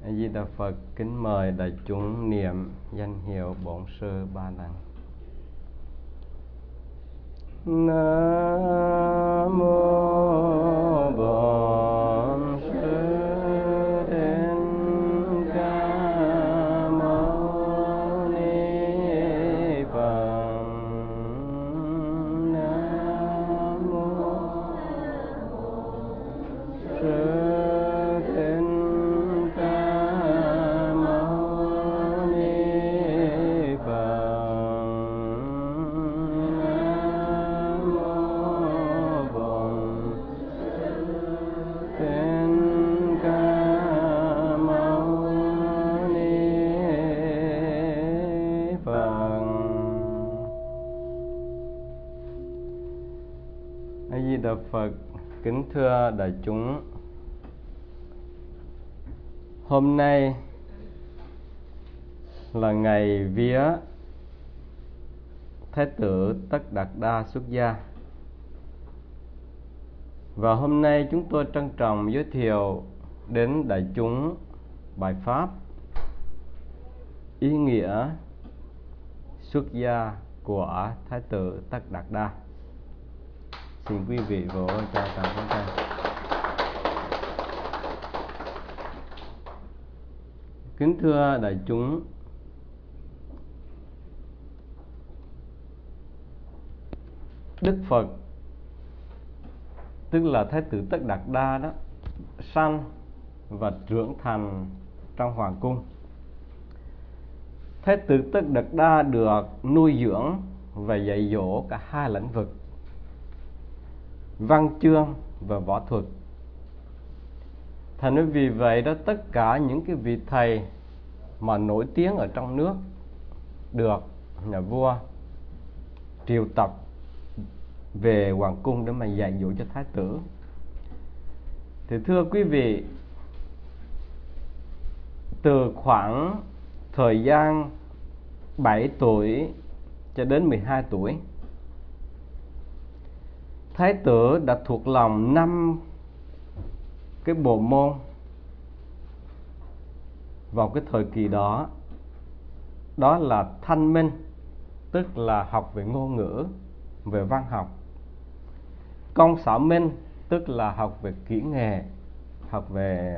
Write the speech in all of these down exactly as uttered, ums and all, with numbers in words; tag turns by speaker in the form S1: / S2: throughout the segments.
S1: A Di Đà Phật. Kính mời đại chúng niệm danh hiệu Bổn Sư ba lần. Nam mô Bổn Sư Thích Ca Mâu Ni Phật. Nam mô Sư Phật. Kính thưa đại chúng, hôm nay là ngày vía Thái tử Tất Đạt Đa xuất gia, và hôm nay chúng tôi trân trọng giới thiệu đến đại chúng bài pháp ý nghĩa xuất gia của Thái tử Tất Đạt Đa. Xin quý vị vỗ cho tràng pháo tay. Kính thưa đại chúng, Đức Phật, tức là Thái tử Tất Đạt Đa đó, sanh và trưởng thành trong hoàng cung. Thái tử Tất Đạt Đa được nuôi dưỡng và dạy dỗ cả hai lĩnh vực, văn chương và võ thuật. Thành vì vậy đó, tất cả những cái vị thầy mà nổi tiếng ở trong nước được nhà vua triệu tập về hoàng cung để mà dạy dỗ cho thái tử. Thì thưa quý vị, từ khoảng thời gian bảy tuổi cho đến mười hai tuổi, thái tử đã thuộc lòng năm cái bộ môn vào cái thời kỳ đó. Đó là thanh minh, tức là học về ngôn ngữ, về văn học; công xảo minh, tức là học về kỹ nghệ, học về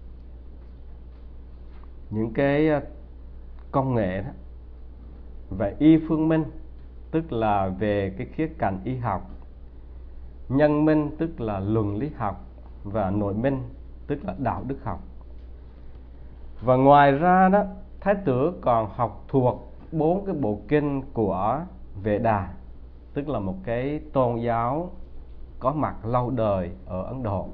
S1: những cái công nghệ đó; và y phương minh, tức là về cái khía cạnh y học; nhân minh, tức là luận lý học; và nội minh, tức là đạo đức học. Và ngoài ra đó, thái tử còn học thuộc bốn cái bộ kinh của Vệ Đà, tức là một cái tôn giáo có mặt lâu đời ở Ấn Độ.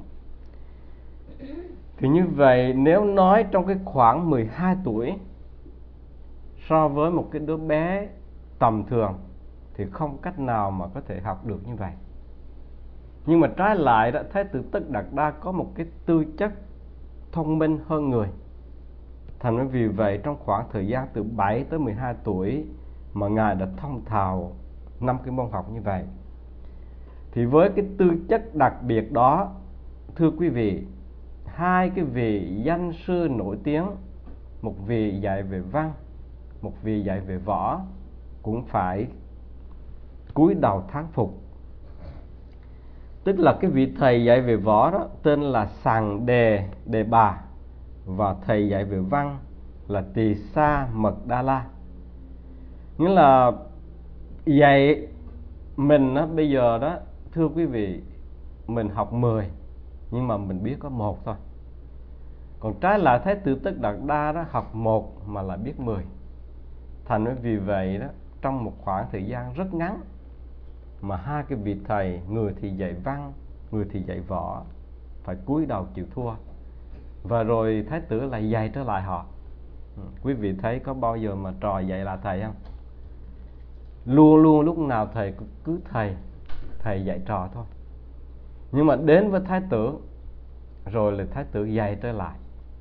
S1: Thì như vậy, nếu nói trong cái khoảng mười hai tuổi so với một cái đứa bé tầm thường thì không cách nào mà có thể học được như vậy. Nhưng mà trái lại đó, Thái tử Tất Đạt Đa có một cái tư chất thông minh hơn người. Thành vì vậy, trong khoảng thời gian từ bảy tới mười hai tuổi mà Ngài đã thông thạo năm cái môn học như vậy. Thì với cái tư chất đặc biệt đó, thưa quý vị, hai cái vị danh sư nổi tiếng, một vị dạy về văn, một vị dạy về võ, cũng phải cúi đầu thán phục. Tức là cái vị thầy dạy về võ đó tên là Sàng Đề Đề Bà, và thầy dạy về văn là Tỳ Sa Mật Đa La. Nghĩa là dạy mình đó, bây giờ đó, thưa quý vị, mình học mười nhưng mà mình biết có một thôi. Còn trái lại Thái tử Tất Đạt Đa đó, học một mà lại biết mười. Thành vì vậy đó, trong một khoảng thời gian rất ngắn mà hai cái vị thầy, người thì dạy văn, người thì dạy võ, phải cúi đầu chịu thua. Và rồi thái tử lại dạy trở lại họ. Quý vị thấy có bao giờ mà trò dạy là thầy không? Luôn luôn lúc nào thầy cứ thầy Thầy dạy trò thôi. Nhưng mà đến với thái tử, rồi là thái tử dạy trở lại.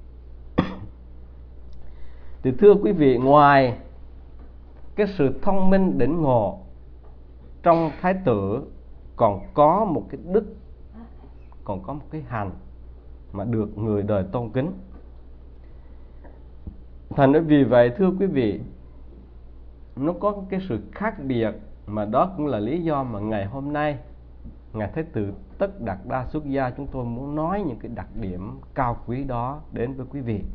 S1: Thì thưa quý vị, ngoài cái sự thông minh đỉnh ngộ, trong thái tử còn có một cái đức, còn có một cái hành mà được người đời tôn kính. Thành vì vậy thưa quý vị, nó có cái sự khác biệt, mà đó cũng là lý do mà ngày hôm nay Ngài Thái tử Tất Đạt Đa Xuất Gia chúng tôi muốn nói những cái đặc điểm cao quý đó đến với quý vị.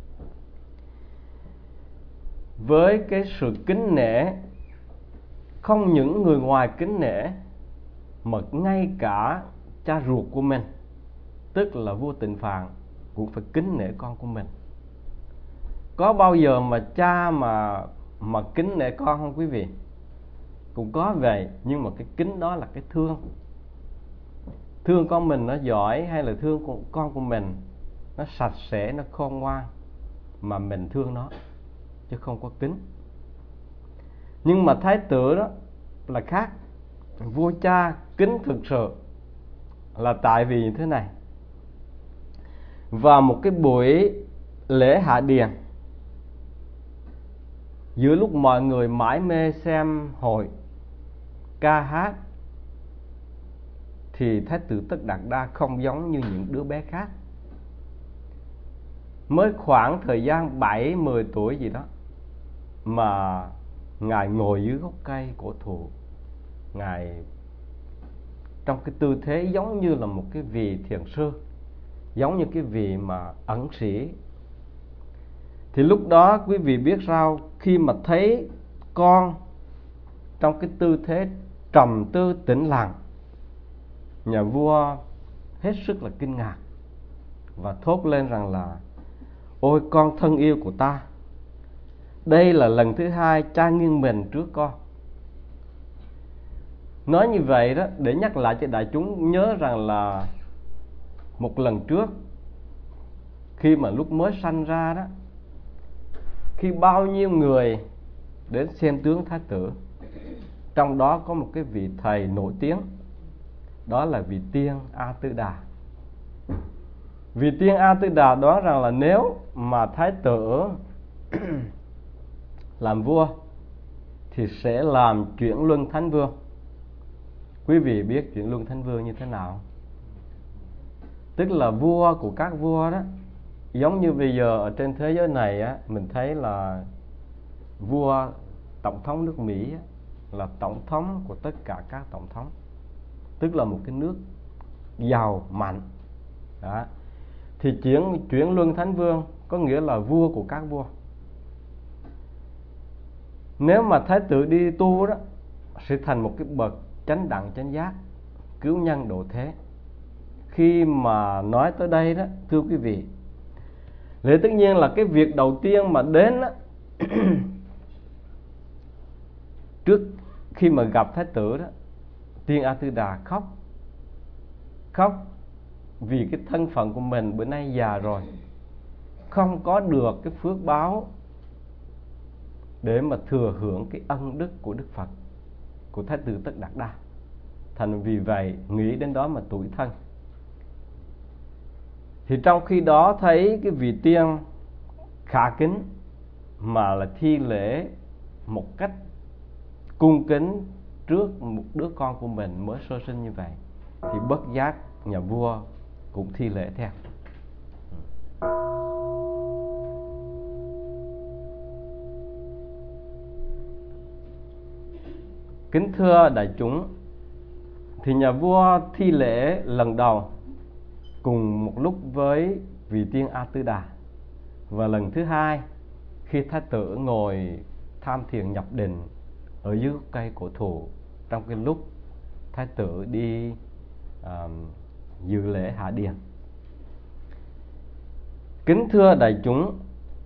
S1: Với cái sự kính nể, không những người ngoài kính nể mà ngay cả cha ruột của mình, tức là vua Tịnh Phạn, cũng phải kính nể con của mình. Có bao giờ mà cha mà mà kính nể con không quý vị? Cũng có vậy, nhưng mà cái kính đó là cái thương. Thương con mình nó giỏi, hay là thương con, con của mình nó sạch sẽ, nó khôn ngoan, mà mình thương nó, chứ không có kính. Nhưng mà thái tử đó là khác. Vua cha kính thực sự là tại vì như thế này: vào một cái buổi lễ hạ điền, giữa lúc mọi người mải mê xem hội ca hát, thì Thái tử Tất Đạt Đa không giống như những đứa bé khác. Mới khoảng thời gian bảy mười tuổi gì đó mà Ngài ngồi dưới gốc cây cổ thụ. Ngài trong cái tư thế giống như là một cái vị thiền sư, giống như cái vị mà ẩn sĩ. Thì lúc đó quý vị biết sao, khi mà thấy con trong cái tư thế trầm tư tĩnh lặng, nhà vua hết sức là kinh ngạc và thốt lên rằng là: ôi con thân yêu của ta, đây là lần thứ hai cha nghiêng mình trước con. Nói như vậy đó để nhắc lại cho đại chúng nhớ rằng là một lần trước, khi mà lúc mới sanh ra đó, khi bao nhiêu người đến xem tướng thái tử, trong đó có một cái vị thầy nổi tiếng, đó là vị tiên A Tư Đà. Vị tiên A Tư Đà đó rằng là nếu mà thái tử làm vua thì sẽ làm chuyển luân thánh vương. Quý vị biết chuyển luân thánh vương như thế nào? Tức là vua của các vua đó. Giống như bây giờ ở trên thế giới này á, mình thấy là vua tổng thống nước Mỹ á, là tổng thống của tất cả các tổng thống, tức là một cái nước giàu mạnh đó. Thì chuyển chuyển luân thánh vương có nghĩa là vua của các vua. Nếu mà thái tử đi tu đó, sẽ thành một cái bậc chánh đẳng chánh giác, cứu nhân độ thế. Khi mà nói tới đây đó, thưa quý vị, lẽ tất nhiên là cái việc đầu tiên mà đến đó, trước khi mà gặp thái tử đó, tiên A Tư Đà khóc. Khóc vì cái thân phận của mình bữa nay già rồi, không có được cái phước báo để mà thừa hưởng cái ân đức của Đức Phật, của Thái tử Tất Đạt Đa. Thành vì vậy nghĩ đến đó mà tủi thân. Thì trong khi đó thấy cái vị tiên khả kính mà là thi lễ một cách cung kính trước một đứa con của mình mới sơ sinh như vậy, thì bất giác nhà vua cũng thi lễ theo. Kính thưa đại chúng, thì nhà vua thi lễ lần đầu cùng một lúc với vị tiên A Tư Đà, và lần thứ hai khi thái tử ngồi tham thiền nhập định ở dưới cây cổ thụ, trong cái lúc thái tử đi uh, dự lễ hạ điền. Kính thưa đại chúng,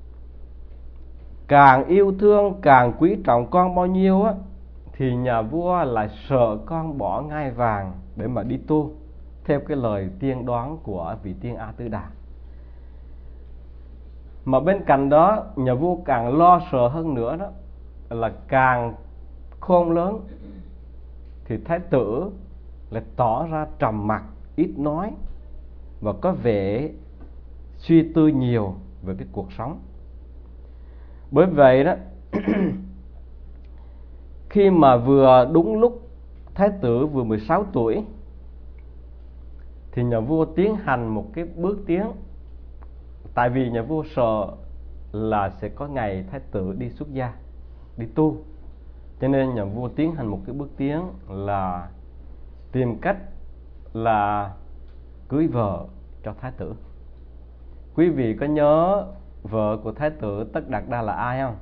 S1: càng yêu thương, càng quý trọng con bao nhiêu á, thì nhà vua lại sợ con bỏ ngai vàng để mà đi tu, theo cái lời tiên đoán của vị tiên A Tư Đà. Mà bên cạnh đó, nhà vua càng lo sợ hơn nữa đó là càng khôn lớn thì thái tử lại tỏ ra trầm mặc, ít nói và có vẻ suy tư nhiều về cái cuộc sống. Bởi vậy đó khi mà vừa đúng lúc thái tử vừa mười sáu tuổi, thì nhà vua tiến hành một cái bước tiến. Tại vì nhà vua sợ là sẽ có ngày thái tử đi xuất gia, đi tu. Cho nên nhà vua tiến hành một cái bước tiến là tìm cách là cưới vợ cho thái tử. Quý vị có nhớ vợ của thái tử Tất Đạt Đa là ai không?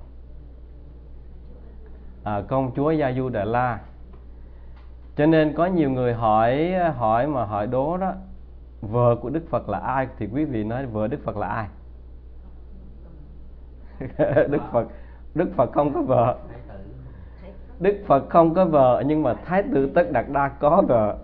S1: À, công chúa Gia Du Đà La. Cho nên có nhiều người hỏi hỏi mà hỏi đố đó, vợ của Đức Phật là ai, thì quý vị nói vợ Đức Phật là ai? Đức Phật Đức Phật không có vợ. Đức Phật không có vợ, nhưng mà thái tử Tất Đạt Đa có vợ.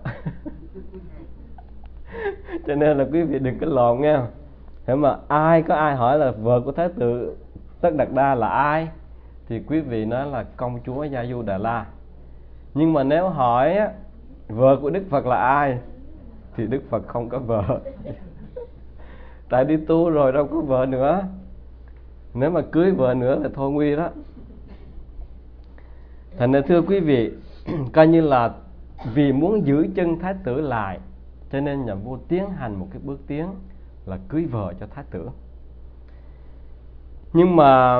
S1: Cho nên là quý vị đừng có lộn nha. Thế mà ai có ai hỏi là vợ của thái tử Tất Đạt Đa là ai, thì quý vị nói là công chúa Gia Du Đà La. Nhưng mà nếu hỏi á, vợ của Đức Phật là ai, thì Đức Phật không có vợ. Tại đi tu rồi đâu có vợ nữa. Nếu mà cưới vợ nữa là thôi nguy đó. Thành ra thưa quý vị, coi như là vì muốn giữ chân thái tử lại, cho nên nhà vua tiến hành một cái bước tiến là cưới vợ cho thái tử. Nhưng mà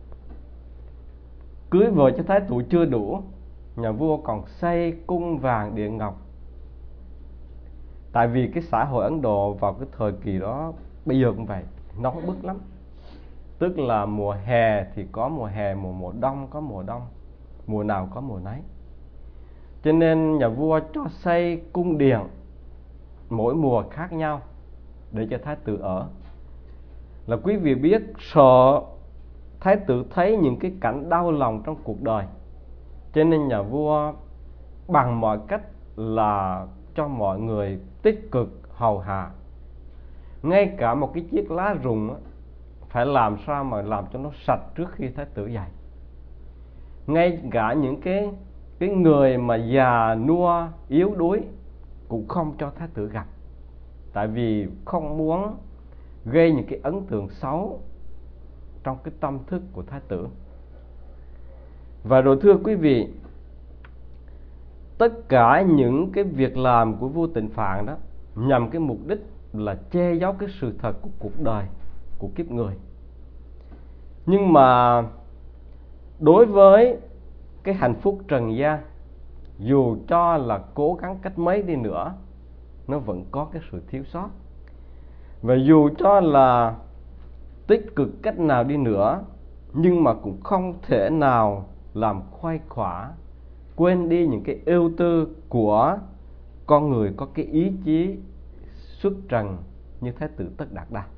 S1: cưới vợ cho thái tử chưa đủ, nhà vua còn xây cung vàng điện ngọc. Tại vì cái xã hội Ấn Độ vào cái thời kỳ đó, bây giờ cũng vậy, nóng bức lắm. Tức là mùa hè thì có mùa hè, mùa mùa đông có mùa đông, mùa nào có mùa nấy. Cho nên nhà vua cho xây cung điện mỗi mùa khác nhau để cho thái tử ở. Là quý vị biết, sợ thái tử thấy những cái cảnh đau lòng trong cuộc đời, cho nên nhà vua bằng mọi cách là cho mọi người tích cực hầu hạ. Ngay cả một cái chiếc lá rụng phải làm sao mà làm cho nó sạch trước khi thái tử dậy. Ngay cả những cái cái người mà già nua yếu đuối cũng không cho thái tử gặp, tại vì không muốn gây những cái ấn tượng xấu trong cái tâm thức của thái tử. Và rồi thưa quý vị, tất cả những cái việc làm của vua Tịnh Phạn đó nhằm cái mục đích là che giấu cái sự thật của cuộc đời, của kiếp người. Nhưng mà đối với cái hạnh phúc trần gian, dù cho là cố gắng cách mấy đi nữa, nó vẫn có cái sự thiếu sót. Và dù cho là tích cực cách nào đi nữa, nhưng mà cũng không thể nào làm khuây khỏa, quên đi những cái ưu tư của con người có cái ý chí xuất trần như thái tử Tất Đạt Đa.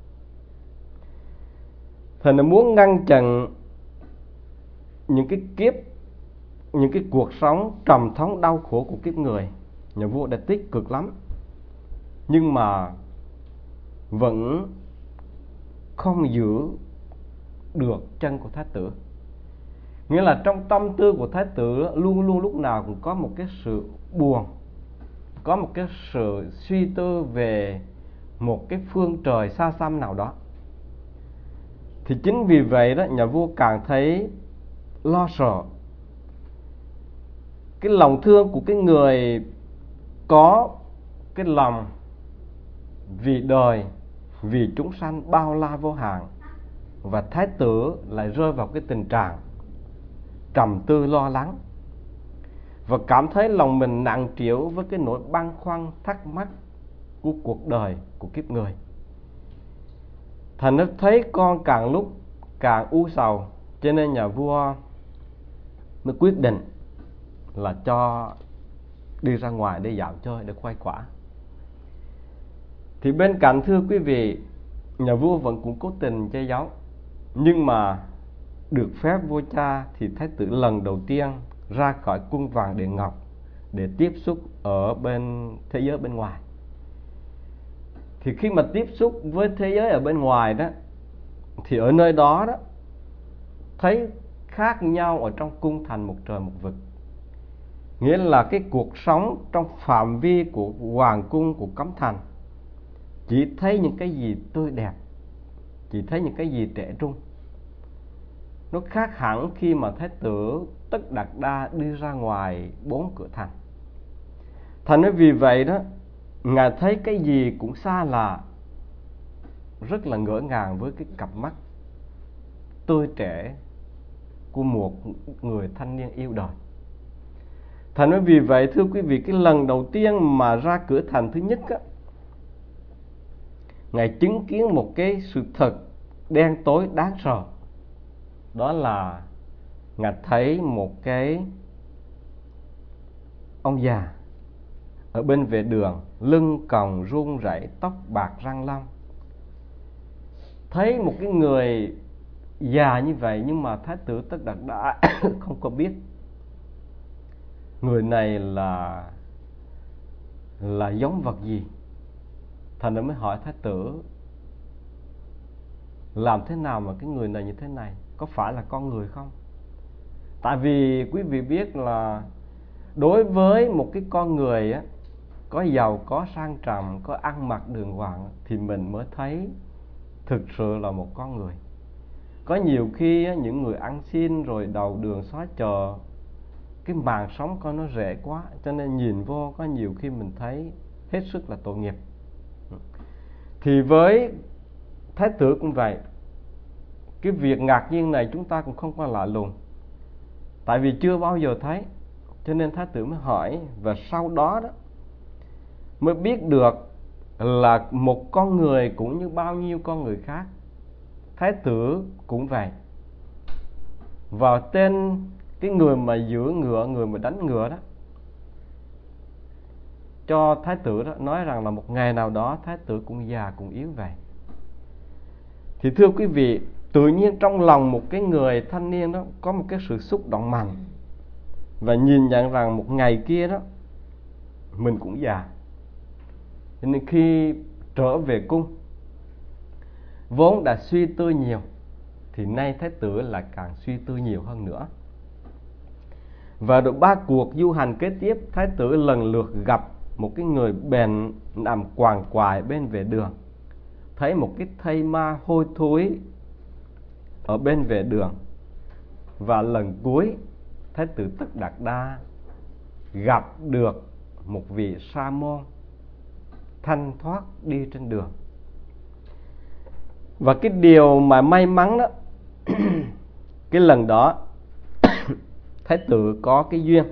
S1: Thành là muốn ngăn chặn những cái kiếp, những cái cuộc sống trầm thống đau khổ của kiếp người, nhà vua đã tích cực lắm, nhưng mà vẫn không giữ được chân của thái tử. Nghĩa là trong tâm tư của thái tử luôn luôn lúc nào cũng có một cái sự buồn, có một cái sự suy tư về một cái phương trời xa xăm nào đó. Thì chính vì vậy đó, nhà vua càng thấy lo sợ. Cái lòng thương của cái người có cái lòng vì đời, vì chúng sanh bao la vô hạn, và thái tử lại rơi vào cái tình trạng trầm tư lo lắng, và cảm thấy lòng mình nặng trĩu với cái nỗi băn khoăn thắc mắc của cuộc đời, của kiếp người. Thành nó thấy con càng lúc càng u sầu, cho nên nhà vua mới quyết định là cho đi ra ngoài để dạo chơi, để khuây khỏa. Thì bên cạnh thưa quý vị, nhà vua vẫn cũng cố tình che giấu. Nhưng mà được phép vua cha thì thái tử lần đầu tiên ra khỏi cung vàng điện ngọc để tiếp xúc ở bên thế giới bên ngoài. Thì khi mà tiếp xúc với thế giới ở bên ngoài đó, thì ở nơi đó đó thấy khác nhau ở trong cung thành một trời một vực. Nghĩa là cái cuộc sống trong phạm vi của hoàng cung, của cấm thành, chỉ thấy những cái gì tươi đẹp, chỉ thấy những cái gì trẻ trung. Nó khác hẳn khi mà thái tử Tất Đạt Đa đi ra ngoài bốn cửa thành. Thành nói vì vậy đó, ngài thấy cái gì cũng xa lạ, rất là ngỡ ngàng với cái cặp mắt tươi trẻ của một người thanh niên yêu đời. Thành ra vì vậy thưa quý vị, cái lần đầu tiên mà ra cửa thành thứ nhất á, Ngài chứng kiến một cái sự thật đen tối đáng sợ. Đó là Ngài thấy một cái ông già ở bên vệ đường, lưng còng run rẩy, tóc bạc răng long. Thấy một cái người già như vậy, nhưng mà Thái tử Tất Đạt Đa không có biết người này là là giống vật gì. Thành ra mới hỏi Thái tử, làm thế nào mà cái người này như thế này, có phải là con người không? Tại vì quý vị biết là đối với một cái con người á, có giàu có sang trọng, có ăn mặc đường hoàng, thì mình mới thấy thực sự là một con người. Có nhiều khi á, những người ăn xin rồi đầu đường xó chợ, cái màn sống coi nó rẻ quá, cho nên nhìn vô có nhiều khi mình thấy hết sức là tội nghiệp. Thì với Thái tử cũng vậy. Cái việc ngạc nhiên này chúng ta cũng không có lạ lùng, tại vì chưa bao giờ thấy, cho nên Thái tử mới hỏi. Và sau đó đó mới biết được là một con người cũng như bao nhiêu con người khác. Thái tử cũng vậy. Vào tên cái người mà giữ ngựa, người mà đánh ngựa đó, cho Thái tử đó, nói rằng là một ngày nào đó Thái tử cũng già cũng yếu vậy. Thì thưa quý vị, tự nhiên trong lòng một cái người thanh niên đó có một cái sự xúc động mạnh, và nhìn nhận rằng một ngày kia đó mình cũng già. Cho nên khi trở về cung, vốn đã suy tư nhiều, thì nay Thái tử lại càng suy tư nhiều hơn nữa. Và được ba cuộc du hành kế tiếp, Thái tử lần lượt gặp một cái người bệnh nằm quằn quại bên vệ đường, thấy một cái thây ma hôi thối ở bên vệ đường. Và lần cuối Thái tử Tất Đạt Đa gặp được một vị sa môn thanh thoát đi trên đường. Và cái điều mà may mắn đó cái lần đó Thái tử có cái duyên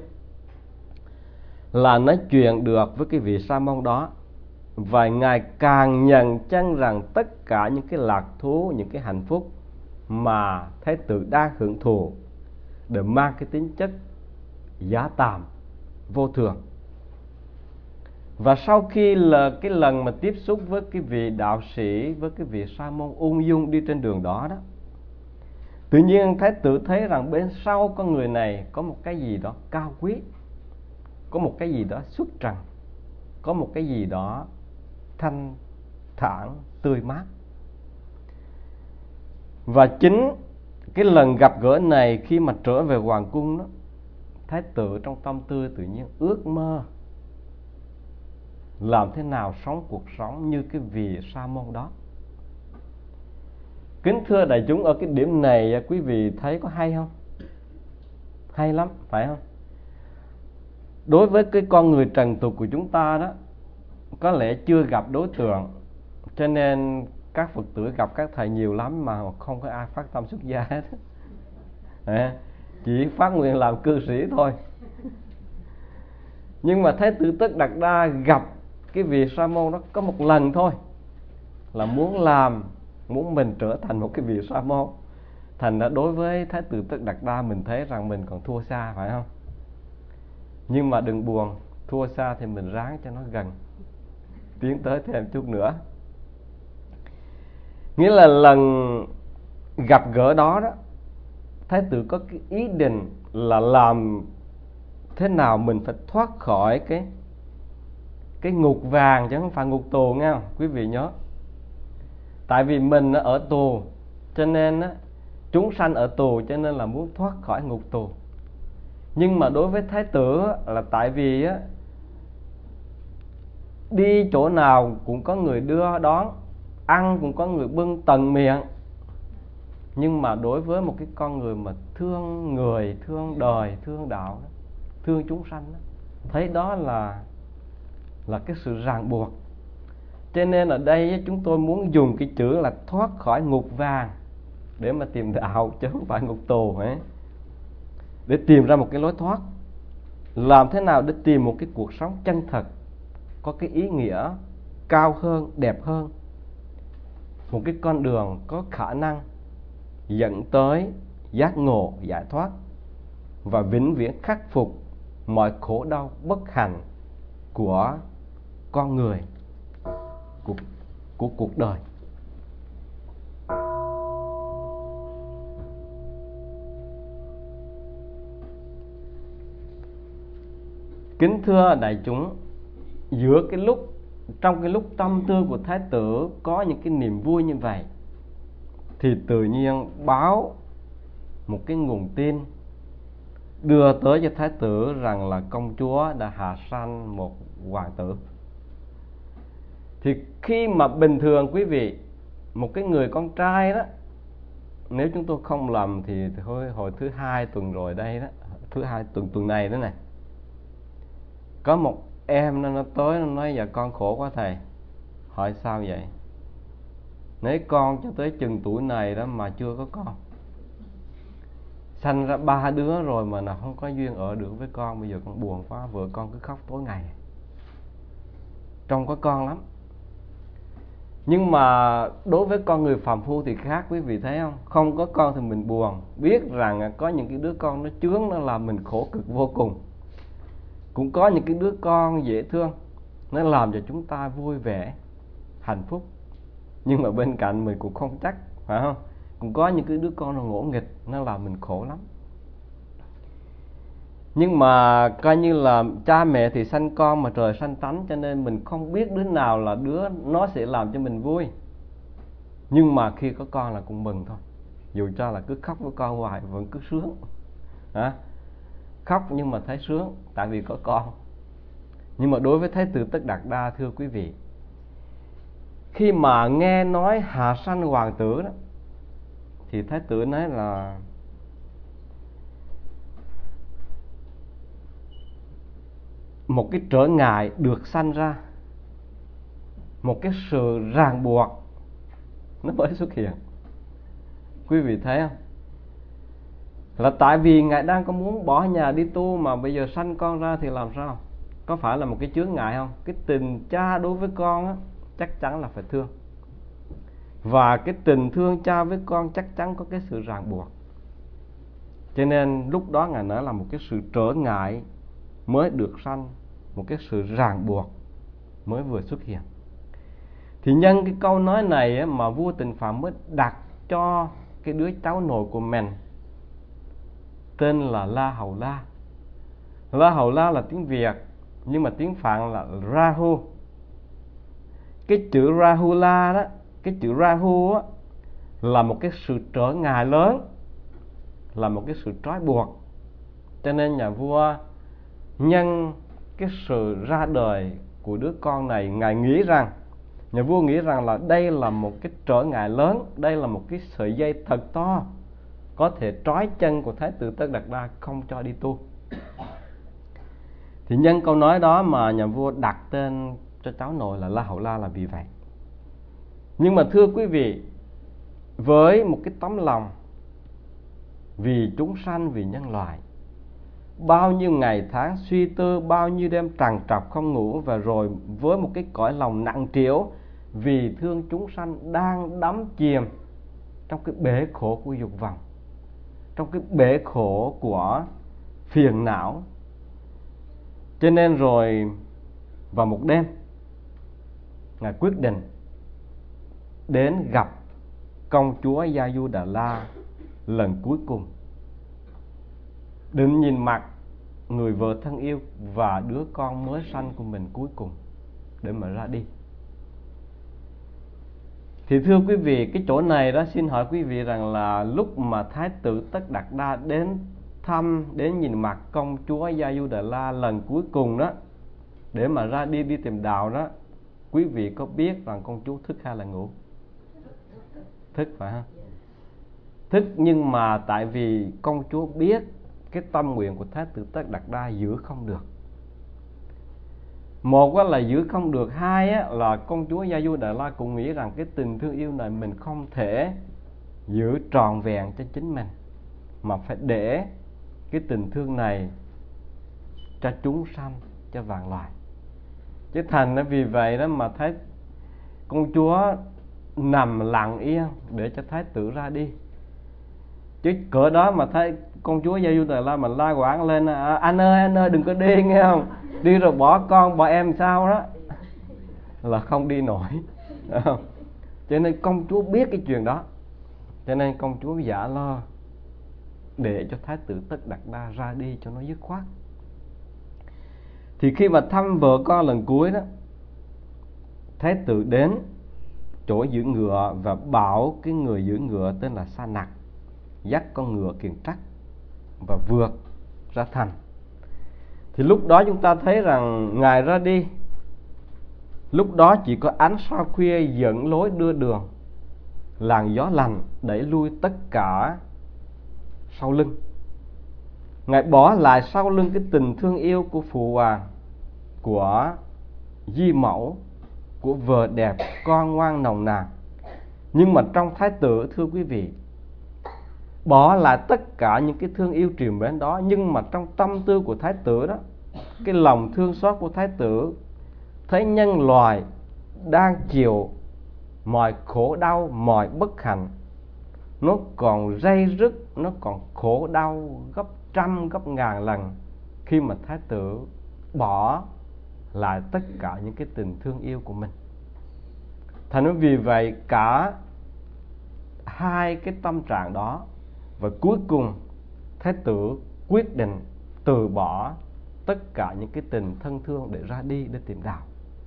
S1: là nói chuyện được với cái vị sa môn đó, và Ngài càng nhận chân rằng tất cả những cái lạc thú, những cái hạnh phúc mà Thái tử đang hưởng thụ đều mang cái tính chất giá tạm, vô thường. Và sau khi là cái lần mà tiếp xúc với cái vị đạo sĩ, với cái vị sa môn ung dung đi trên đường đó đó, tự nhiên Thái tử thấy rằng bên sau con người này có một cái gì đó cao quý, có một cái gì đó xuất trần, có một cái gì đó thanh thản, tươi mát. Và chính cái lần gặp gỡ này, khi mà trở về hoàng cung đó, Thái tử trong tâm tư tự nhiên ước mơ làm thế nào sống cuộc sống như cái vị sa môn đó. Kính thưa đại chúng, ở cái điểm này quý vị thấy có hay không? Hay lắm, phải không? Đối với cái con người trần tục của chúng ta đó, có lẽ chưa gặp đối tượng, cho nên các Phật tử gặp các thầy nhiều lắm mà không có ai phát tâm xuất gia hết. À, chỉ phát nguyện làm cư sĩ thôi. Nhưng mà Thái tử Tất Đạt Đa gặp cái vị sa môn đó có một lần thôi, là muốn làm, muốn mình trở thành một cái vị sa môn. Thành ra đối với Thái tử Tất Đạt Đa mình thấy rằng mình còn thua xa, phải không? Nhưng mà đừng buồn, thua xa thì mình ráng cho nó gần, tiến tới thêm chút nữa. Nghĩa là lần gặp gỡ đó đó, Thái tử có cái ý định là làm thế nào mình phải thoát khỏi cái cái ngục vàng, chứ không phải ngục tù nha, quý vị nhớ. Tại vì mình ở tù, cho nên chúng sanh ở tù, cho nên là muốn thoát khỏi ngục tù. Nhưng mà đối với Thái tử là tại vì đi chỗ nào cũng có người đưa đón, ăn cũng có người bưng tận miệng. Nhưng mà đối với một cái con người mà thương người, thương đời, thương đạo, thương chúng sanh, thấy đó là là cái sự ràng buộc. Cho nên ở đây chúng tôi muốn dùng cái chữ là thoát khỏi ngục vàng. để mà tìm đạo chứ không phải ngục tù ấy. Để tìm ra một cái lối thoát. Làm thế nào để tìm một cái cuộc sống chân thật, có cái ý nghĩa cao hơn, đẹp hơn. Một cái con đường có khả năng dẫn tới giác ngộ, giải thoát và vĩnh viễn khắc phục mọi khổ đau bất hạnh của con người, của, của cuộc đời. Kính thưa đại chúng, giữa cái lúc trong cái lúc tâm tư của Thái tử có những cái niềm vui như vậy, thì tự nhiên báo một cái nguồn tin đưa tới cho Thái tử rằng là công chúa đã hạ sanh một hoàng tử. Thì khi mà bình thường quý vị, một cái người con trai đó, nếu chúng tôi không lầm thì thôi hồi thứ hai tuần rồi đây đó, thứ hai tuần tuần này đó này, có một em nó, nó tới nó nói dạ con khổ quá thầy. Hỏi sao vậy? Nếu con cho tới chừng tuổi này đó mà chưa có con, sanh ra ba đứa rồi mà nào không có duyên ở được với con, bây giờ con buồn quá, vợ con cứ khóc tối ngày, trông có con lắm. Nhưng mà đối với con người phàm phu thì khác, quý vị thấy không? Không có con thì mình buồn, biết rằng có những cái đứa con nó chướng, nó làm mình khổ cực vô cùng. Cũng có những cái đứa con dễ thương, nó làm cho chúng ta vui vẻ, hạnh phúc. Nhưng mà bên cạnh mình cũng không chắc, phải không? Cũng có những cái đứa con nó ngỗ nghịch, nó làm mình khổ lắm. Nhưng mà coi như là cha mẹ thì sanh con mà trời sanh tánh, cho nên mình không biết đứa nào là đứa nó sẽ làm cho mình vui. Nhưng mà khi có con là cũng mừng thôi. Dù cho là cứ khóc với con hoài vẫn cứ sướng. Hả? Khóc nhưng mà thấy sướng tại vì có con. Nhưng mà đối với Thái tử Tất Đạt Đa, thưa quý vị, khi mà nghe nói hạ sanh hoàng tử đó, thì Thái tử nói là một cái trở ngại được sanh ra, một cái sự ràng buộc nó mới xuất hiện. Quý vị thấy không? Là tại vì Ngài đang có muốn bỏ nhà đi tu mà bây giờ sanh con ra thì làm sao? Có phải là một cái chướng ngại không? Cái tình cha đối với con á, chắc chắn là phải thương. Và cái tình thương cha với con chắc chắn có cái sự ràng buộc. Cho nên lúc đó Ngài nói là một cái sự trở ngại mới được sanh, một cái sự ràng buộc mới vừa xuất hiện. Thì nhân cái câu nói này á, mà vua Tịnh Phạm mới đặt cho cái đứa cháu nội của mình tên là La Hầu La. La Hầu La là tiếng Việt, nhưng mà tiếng Phạn là Rahu. Cái chữ Rahula đó, cái chữ Rahu á, là một cái sự trở ngại lớn, là một cái sự trói buộc. Cho nên nhà vua nhân cái sự ra đời của đứa con này, Ngài nghĩ rằng, nhà vua nghĩ rằng là đây là một cái trở ngại lớn, đây là một cái sợi dây thật to, có thể trói chân của Thái tử Tất Đạt Đa không cho đi tu. Thì nhân câu nói đó mà nhà vua đặt tên cho cháu nội là La Hầu La là vì vậy. Nhưng mà thưa quý vị, với một cái tấm lòng vì chúng sanh, vì nhân loại, bao nhiêu ngày tháng suy tư, bao nhiêu đêm trằn trọc không ngủ, và rồi với một cái cõi lòng nặng trĩu vì thương chúng sanh đang đắm chìm trong cái bể khổ của dục vọng, trong cái bể khổ của phiền não. Cho nên rồi vào một đêm, Ngài quyết định đến gặp công chúa Gia Du Đà La lần cuối cùng, định nhìn mặt người vợ thân yêu và đứa con mới sanh của mình cuối cùng để mà ra đi. Thì thưa quý vị, cái chỗ này đó xin hỏi quý vị rằng là lúc mà Thái tử Tất Đạt Đa đến thăm, đến nhìn mặt công chúa Gia Du Đà La lần cuối cùng đó, để mà ra đi đi tìm đạo đó, quý vị có biết rằng công chúa thức hay là ngủ? Thức, phải không? Thức, nhưng mà tại vì công chúa biết cái tâm nguyện của Thái tử Tất Đạt Đa giữ không được. Một là giữ không được, hai là công chúa Gia Du Đà La cũng nghĩ rằng cái tình thương yêu này mình không thể giữ trọn vẹn cho chính mình, mà phải để cái tình thương này cho chúng sanh, cho vạn loài. Chứ thành nó vì vậy đó mà thấy công chúa nằm lặng yên để cho thái tử ra đi. Chứ cỡ đó mà thấy công chúa Gia Du Tề La mà la quảng lên, à, anh ơi anh ơi đừng có đi nghe không, đi rồi bỏ con bỏ em sao đó, là không đi nổi. Cho nên công chúa biết cái chuyện đó, cho nên công chúa giả lo để cho thái tử Tất Đạt Đa ra đi cho nó dứt khoát. Thì khi mà thăm vợ con lần cuối đó, thái tử đến chỗ giữ ngựa và bảo cái người giữ ngựa tên là Sa Nặc dắt con ngựa kiền trắc và vượt ra thành. Thì lúc đó chúng ta thấy rằng ngài ra đi, lúc đó chỉ có ánh sao khuya dẫn lối đưa đường, làn gió lành đẩy lui tất cả sau lưng. Ngài bỏ lại sau lưng cái tình thương yêu của phụ hoàng, của di mẫu, của vợ đẹp, con ngoan nồng nàn. Nhưng mà trong thái tử, thưa quý vị, bỏ lại tất cả những cái thương yêu triền mến đó, nhưng mà trong tâm tư của thái tử đó, cái lòng thương xót của thái tử thấy nhân loài đang chịu mọi khổ đau, mọi bất hạnh, nó còn dây dứt, nó còn khổ đau gấp trăm gấp ngàn lần khi mà thái tử bỏ lại tất cả những cái tình thương yêu của mình. Thành vì vậy cả hai cái tâm trạng đó, và cuối cùng thái tử quyết định từ bỏ tất cả những cái tình thân thương để ra đi để tìm đạo.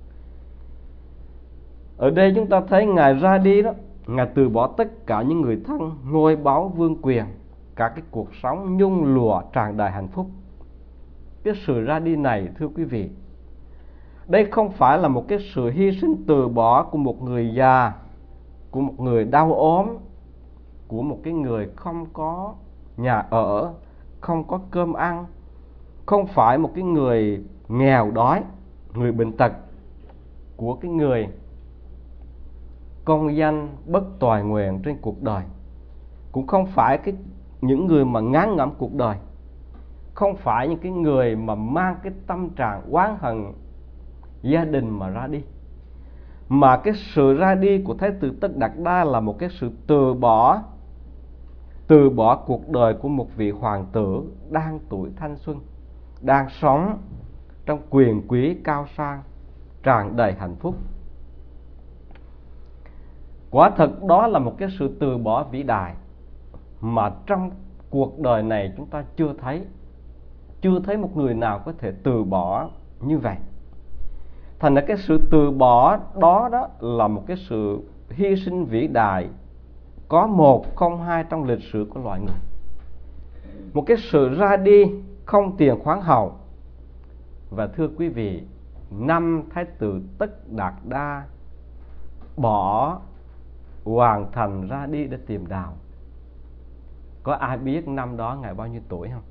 S1: Ở đây chúng ta thấy ngài ra đi đó, ngài từ bỏ tất cả những người thân, ngôi báu vương quyền, cả cái cuộc sống nhung lụa tràn đầy hạnh phúc. Cái sự ra đi này, thưa quý vị, đây không phải là một cái sự hy sinh từ bỏ của một người già, của một người đau ốm, của một cái người không có nhà ở, không có cơm ăn, không phải một cái người nghèo đói, người bệnh tật, của cái người công danh bất toại nguyện trên cuộc đời, cũng không phải cái những người mà ngán ngẩm cuộc đời, không phải những cái người mà mang cái tâm trạng oán hận gia đình mà ra đi. Mà cái sự ra đi của thái tử Tất Đạt Đa là một cái sự từ bỏ, từ bỏ cuộc đời của một vị hoàng tử đang tuổi thanh xuân, đang sống trong quyền quý cao sang, tràn đầy hạnh phúc. Quả thật đó là một cái sự từ bỏ vĩ đại mà trong cuộc đời này chúng ta chưa thấy, chưa thấy một người nào có thể từ bỏ như vậy. Thành ra cái sự từ bỏ đó đó là một cái sự hy sinh vĩ đại, có một không hai trong lịch sử của loài người. Một cái sự ra đi không tiền khoáng hậu. Và thưa quý vị, năm thái tử Tất Đạt Đa bỏ hoàn thành ra đi để tìm đạo, có ai biết năm đó ngài bao nhiêu tuổi không?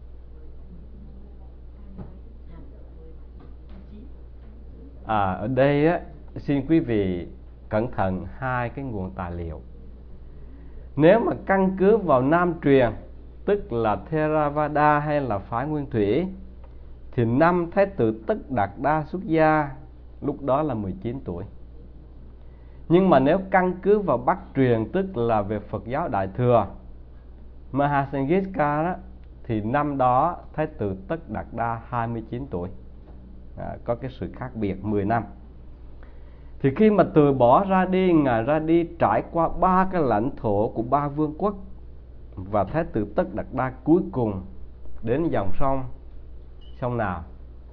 S1: À, ở đây á, xin quý vị cẩn thận hai cái nguồn tài liệu. Nếu mà căn cứ vào Nam truyền, tức là Theravada hay là phái Nguyên Thủy, thì năm thái tử Tất Đạt Đa xuất gia lúc đó là mười chín tuổi. Nhưng mà nếu căn cứ vào Bắc truyền, tức là về Phật giáo Đại Thừa, Mahasangika đó, thì năm đó thái tử Tất Đạt Đa hai mươi chín tuổi. À, có cái sự khác biệt mười năm. Thì khi mà từ bỏ ra đi, ngài ra đi trải qua ba cái lãnh thổ của ba vương quốc, và thái tử Tất Đạt Đa cuối cùng đến dòng sông sông nào?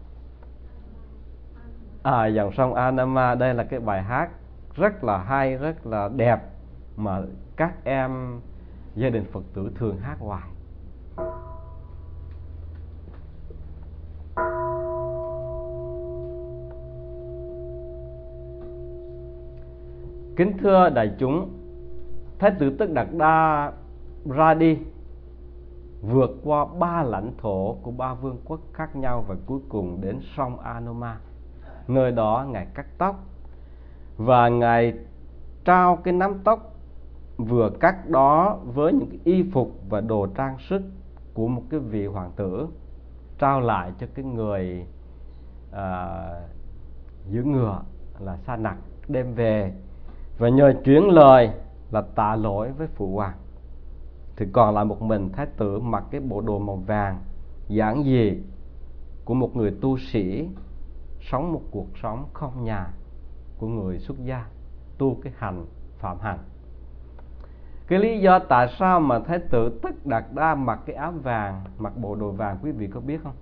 S1: À, dòng sông Anama. Đây là cái bài hát rất là hay, rất là đẹp mà các em gia đình Phật tử thường hát hoài. Kính thưa đại chúng, thái tử Tất Đạt Đa ra đi vượt qua ba lãnh thổ của ba vương quốc khác nhau và cuối cùng đến sông Anoma. Nơi đó ngài cắt tóc và ngài trao cái nắm tóc vừa cắt đó với những cái y phục và đồ trang sức của một cái vị hoàng tử, trao lại cho cái người à, giữ ngựa là Sa Nặc đem về, và nhờ chuyển lời là tạ lỗi với phụ hoàng. Thì còn lại một mình thái tử mặc cái bộ đồ màu vàng giản dị của một người tu sĩ, sống một cuộc sống không nhà của người xuất gia, tu cái hành phạm hành. Cái lý do tại sao mà thái tử Tất Đạt Đa mặc cái áo vàng, mặc bộ đồ vàng, quý vị có biết không?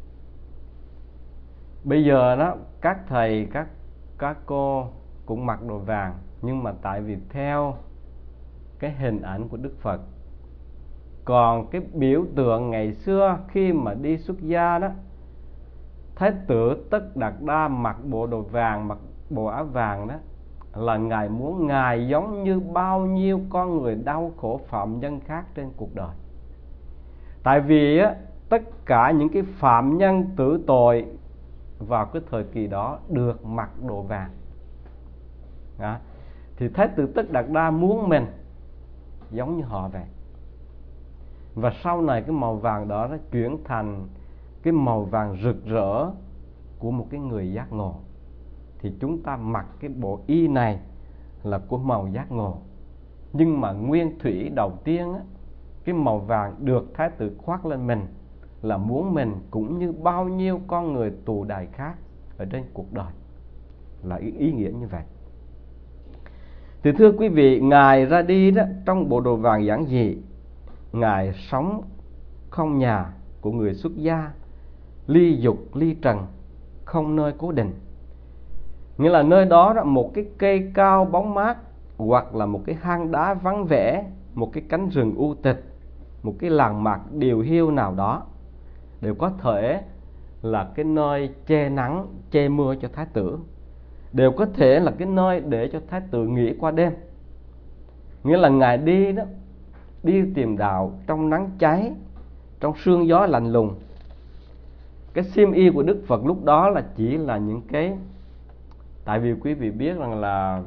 S1: Bây giờ đó các thầy, các các cô cũng mặc đồ vàng, nhưng mà tại vì theo cái hình ảnh của Đức Phật. Còn cái biểu tượng ngày xưa khi mà đi xuất gia đó, thái tử Tất Đạt Đa mặc bộ đồ vàng, mặc bộ áo vàng đó, là Ngài muốn Ngài giống như bao nhiêu con người đau khổ phạm nhân khác trên cuộc đời. Tại vì á, tất cả những cái phạm nhân tử tội vào cái thời kỳ đó được mặc đồ vàng đó. Thì thái tử Tất Đạt Đa muốn mình giống như họ vậy. Và sau này cái màu vàng đó nó chuyển thành cái màu vàng rực rỡ của một cái người giác ngộ. Thì chúng ta mặc cái bộ y này là của màu giác ngộ. Nhưng mà nguyên thủy đầu tiên á, cái màu vàng được thái tử khoác lên mình là muốn mình cũng như bao nhiêu con người tù đày khác ở trên cuộc đời, là ý, ý nghĩa như vậy. Thì thưa quý vị, Ngài ra đi đó trong bộ đồ vàng giản dị. Ngài sống không nhà của người xuất gia, ly dục ly trần, không nơi cố định. Nghĩa là nơi đó là một cái cây cao bóng mát, hoặc là một cái hang đá vắng vẻ, một cái cánh rừng u tịch, một cái làng mạc điều hiu nào đó, đều có thể là cái nơi che nắng, che mưa cho thái tử, đều có thể là cái nơi để cho thái tử nghỉ qua đêm. Nghĩa là Ngài đi đó, đi tìm đạo trong nắng cháy, trong sương gió lạnh lùng. Cái xiêm y của Đức Phật lúc đó là chỉ là những cái, tại vì quý vị biết rằng là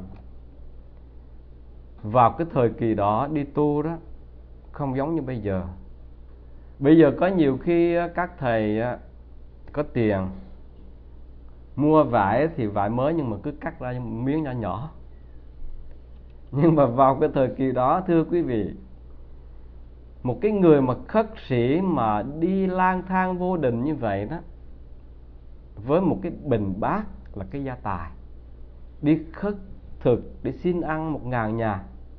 S1: vào cái thời kỳ đó đi tu đó không giống như bây giờ. Bây giờ có nhiều khi các thầy có tiền mua vải thì vải mới, nhưng mà cứ cắt ra một miếng nhỏ nhỏ. Nhưng mà vào cái thời kỳ đó, thưa quý vị, một cái người mà khất sĩ mà đi lang thang vô định như vậy đó, với một cái bình bát là cái gia tài, đi khất thực để xin ăn một ngàn nhà,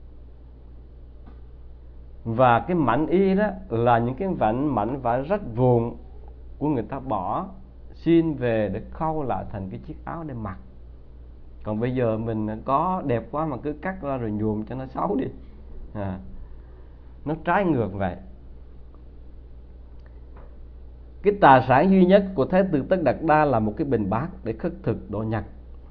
S1: và cái mảnh y đó là những cái mảnh mảnh vải rách vụn của người ta bỏ xin về để khâu lại thành cái chiếc áo để mặc. Còn bây giờ mình có đẹp quá mà cứ cắt ra rồi nhuộm cho nó xấu đi, à, nó trái ngược vậy. Cái tài sản duy nhất của thái tử Tất Đạt Đa là một cái bình bát để khất thực độ nhật.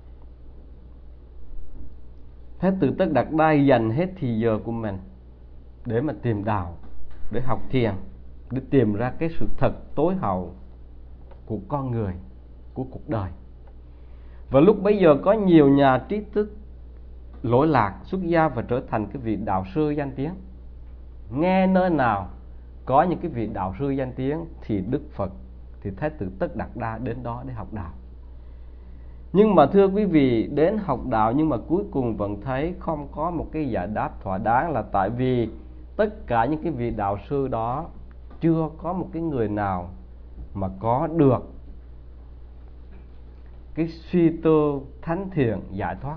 S1: Thái tử Tất Đạt Đa dành hết thì giờ của mình để mà tìm đạo, để học thiền, để tìm ra cái sự thật tối hậu của con người, của cuộc đời. Và lúc bấy giờ có nhiều nhà trí thức lỗi lạc xuất gia và trở thành cái vị đạo sư danh tiếng. Nghe nơi nào có những cái vị đạo sư danh tiếng thì Đức Phật, thì thái tử Tất Đạt Đa đến đó để học đạo. Nhưng mà thưa quý vị, đến học đạo nhưng mà cuối cùng vẫn thấy không có một cái giải đáp thỏa đáng, là tại vì tất cả những cái vị đạo sư đó chưa có một cái người nào mà có được cái suy tư thánh thiện giải thoát.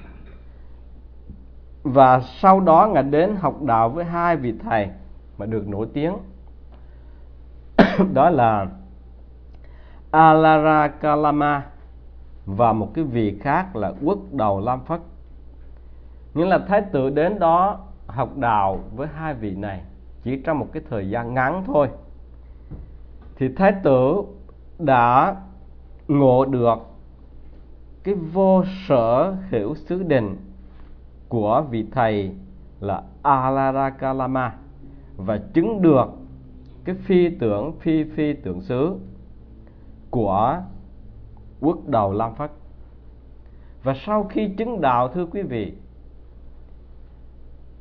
S1: Và sau đó Ngài đến học đạo với hai vị thầy mà được nổi tiếng đó là Alara Kalama và một cái vị khác là Quốc Đầu Lam Phất. Nghĩa là thái tử đến đó học đạo với hai vị này chỉ trong một cái thời gian ngắn thôi, thì thái tử đã ngộ được cái vô sở hữu xứ định của vị thầy là Alara Kalama, và chứng được cái phi tưởng phi phi tưởng xứ của Quốc Đầu Lam Phất. Và sau khi chứng đạo, thưa quý vị,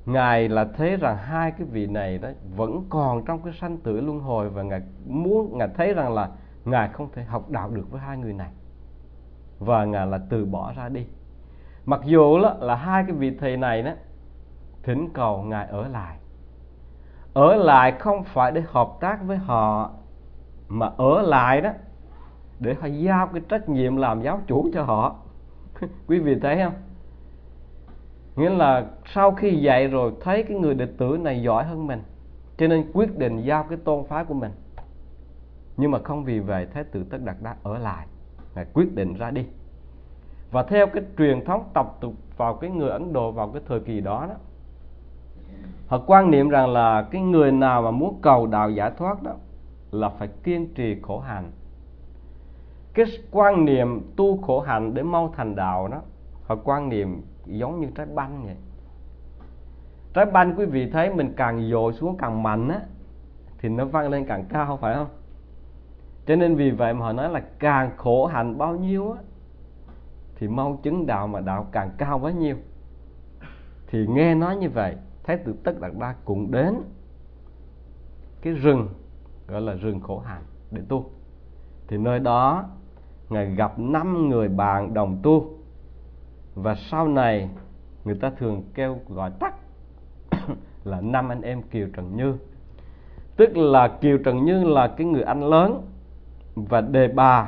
S1: Ngài là thấy rằng hai cái vị này đó vẫn còn trong cái sanh tử luân hồi, và Ngài muốn, Ngài thấy rằng là Ngài không thể học đạo được với hai người này, và Ngài là từ bỏ ra đi. Mặc dù đó, là hai cái vị thầy này đó thỉnh cầu Ngài ở lại. Ở lại không phải để hợp tác với họ, mà ở lại đó để họ giao cái trách nhiệm làm giáo chủ cho họ. Quý vị thấy không? Nghĩa là sau khi dạy rồi thấy cái người đệ tử này giỏi hơn mình, cho nên quyết định giao cái tôn phái của mình. Nhưng mà không vì vậy Thái tử Tất Đạt Đa ở lại, Ngài quyết định ra đi. Và theo cái truyền thống tập tục vào cái người Ấn Độ vào cái thời kỳ đó đó, họ quan niệm rằng là cái người nào mà muốn cầu đạo giải thoát đó là phải kiên trì khổ hạnh. Cái quan niệm tu khổ hạnh để mau thành đạo đó, họ quan niệm giống như trái banh vậy. Trái banh quý vị thấy mình càng dội xuống càng mạnh á, thì nó văng lên càng cao, phải không? Cho nên vì vậy mà họ nói là càng khổ hạnh bao nhiêu á, thì mau chứng đạo mà đạo càng cao bấy nhiêu. Thì nghe nói như vậy, Thái tử Tất Đạt Đa cũng đến cái rừng gọi là rừng khổ hạnh để tu. Thì nơi đó Ngài gặp năm người bạn đồng tu, và sau này người ta thường kêu gọi tắt là năm anh em Kiều Trần Như. Tức là Kiều Trần Như là cái người anh lớn, và Đề Bà,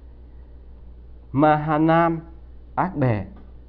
S1: Mahanam, Ác Bè.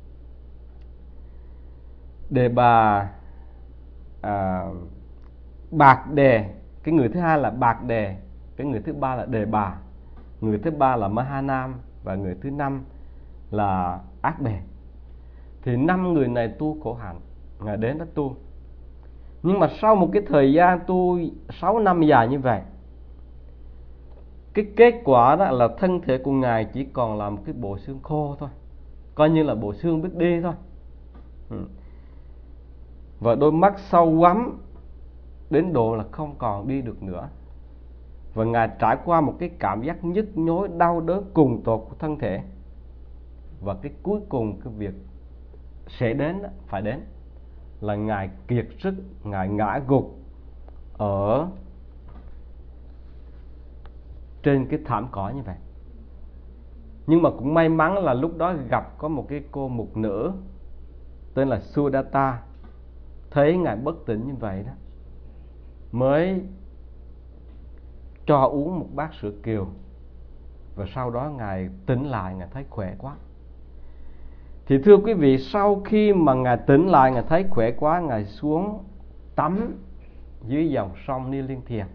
S1: Đề Bà, à, Bạc Đề, cái người thứ hai là Bạc Đề, cái người thứ ba là Đề Bà, người thứ ba là Mahanam, và người thứ năm là Ác Bè. Thì năm người này tu khổ hạnh, Ngài đến đó tu. Nhưng mà sau một cái thời gian tu sáu năm dài như vậy, cái kết quả đó là thân thể của Ngài chỉ còn là một cái bộ xương khô thôi, coi như là bộ xương biết đi thôi. ừ. Và đôi mắt sâu quắm đến độ là không còn đi được nữa. Và Ngài trải qua một cái cảm giác nhức nhối đau đớn cùng tột của thân thể. Và cái cuối cùng cái việc sẽ đến đó, phải đến là Ngài kiệt sức, Ngài ngã gục ở trên cái thảm cỏ như vậy. Nhưng mà cũng may mắn là lúc đó gặp có một cái cô mục nữ tên là Sudatta, thấy Ngài bất tỉnh như vậy đó, mới cho uống một bát sữa kiều. Và sau đó Ngài tỉnh lại, Ngài thấy khỏe quá. Thì thưa quý vị, sau khi mà Ngài tỉnh lại, Ngài thấy khỏe quá, Ngài xuống tắm dưới dòng sông Ni Liên Thiền.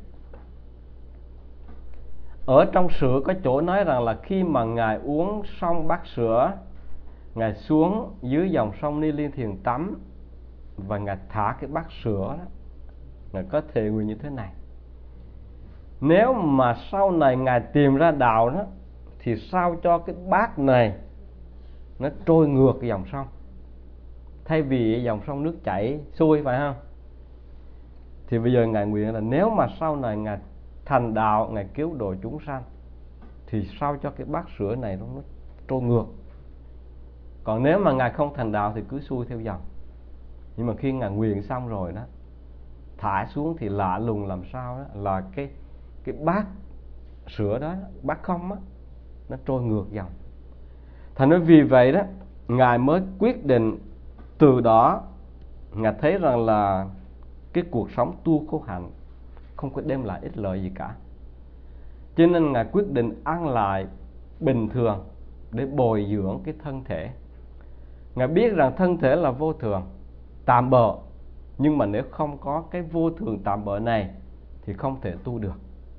S1: Ở trong sữa có chỗ nói rằng là khi mà Ngài uống xong bát sữa, Ngài xuống dưới dòng sông Ni Liên Thiền tắm, và Ngài thả cái bát sữa đó, Ngài có thề nguyện như thế này: nếu mà sau này Ngài tìm ra đạo đó, thì sao cho cái bát này nó trôi ngược dòng sông, thay vì dòng sông nước chảy xuôi, phải không? Thì bây giờ Ngài nguyện là nếu mà sau này Ngài thành đạo, Ngài cứu độ chúng sanh, thì sao cho cái bát sữa này nó trôi ngược. Còn nếu mà Ngài không thành đạo thì cứ xuôi theo dòng. Nhưng mà khi Ngài nguyện xong rồi đó, thả xuống thì lạ lùng làm sao đó là cái cái bát sữa đó, bát không á, nó trôi ngược dòng. Thành ra vì vậy đó, Ngài mới quyết định từ đó, Ngài thấy rằng là cái cuộc sống tu khổ hạnh không có đem lại ích lợi gì cả. Cho nên Ngài quyết định ăn lại bình thường để bồi dưỡng cái thân thể. Ngài biết rằng thân thể là vô thường, tạm bợ, nhưng mà nếu không có cái vô thường tạm bợ này thì không thể tu được.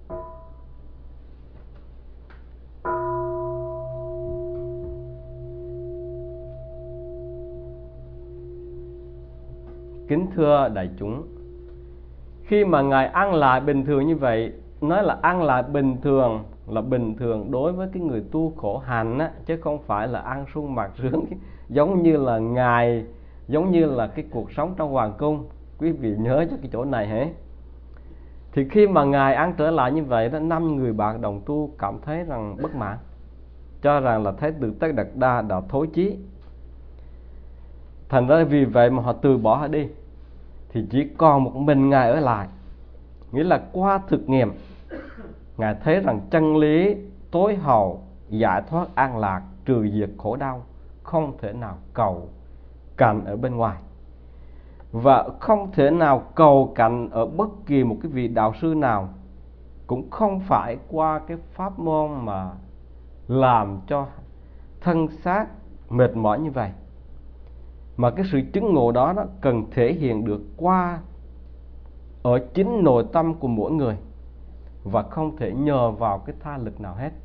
S1: Kính thưa đại chúng, khi mà Ngài ăn lại bình thường như vậy, nói là ăn lại bình thường là bình thường đối với cái người tu khổ hạnh á, chứ không phải là ăn sung mặc sướng giống như là Ngài, giống như là cái cuộc sống trong hoàng cung. Quý vị nhớ cho cái chỗ này hả? Thì khi mà Ngài ăn trở lại như vậy đó, năm người bạn đồng tu cảm thấy rằng bất mãn, cho rằng là Thái tử Tất Đạt Đa đã thối chí. Thành ra vì vậy mà họ từ bỏ họ đi. thì chỉ còn một mình Ngài ở lại. Nghĩa là qua thực nghiệm, Ngài thấy rằng chân lý tối hậu, giải thoát an lạc, trừ diệt khổ đau không thể nào cầu cạnh ở bên ngoài, và không thể nào cầu cạnh ở bất kỳ một cái vị đạo sư nào, cũng không phải qua cái pháp môn mà làm cho thân xác mệt mỏi như vậy, mà cái sự chứng ngộ đó nó cần thể hiện được qua ở chính nội tâm của mỗi người, và không thể nhờ vào cái tha lực nào hết.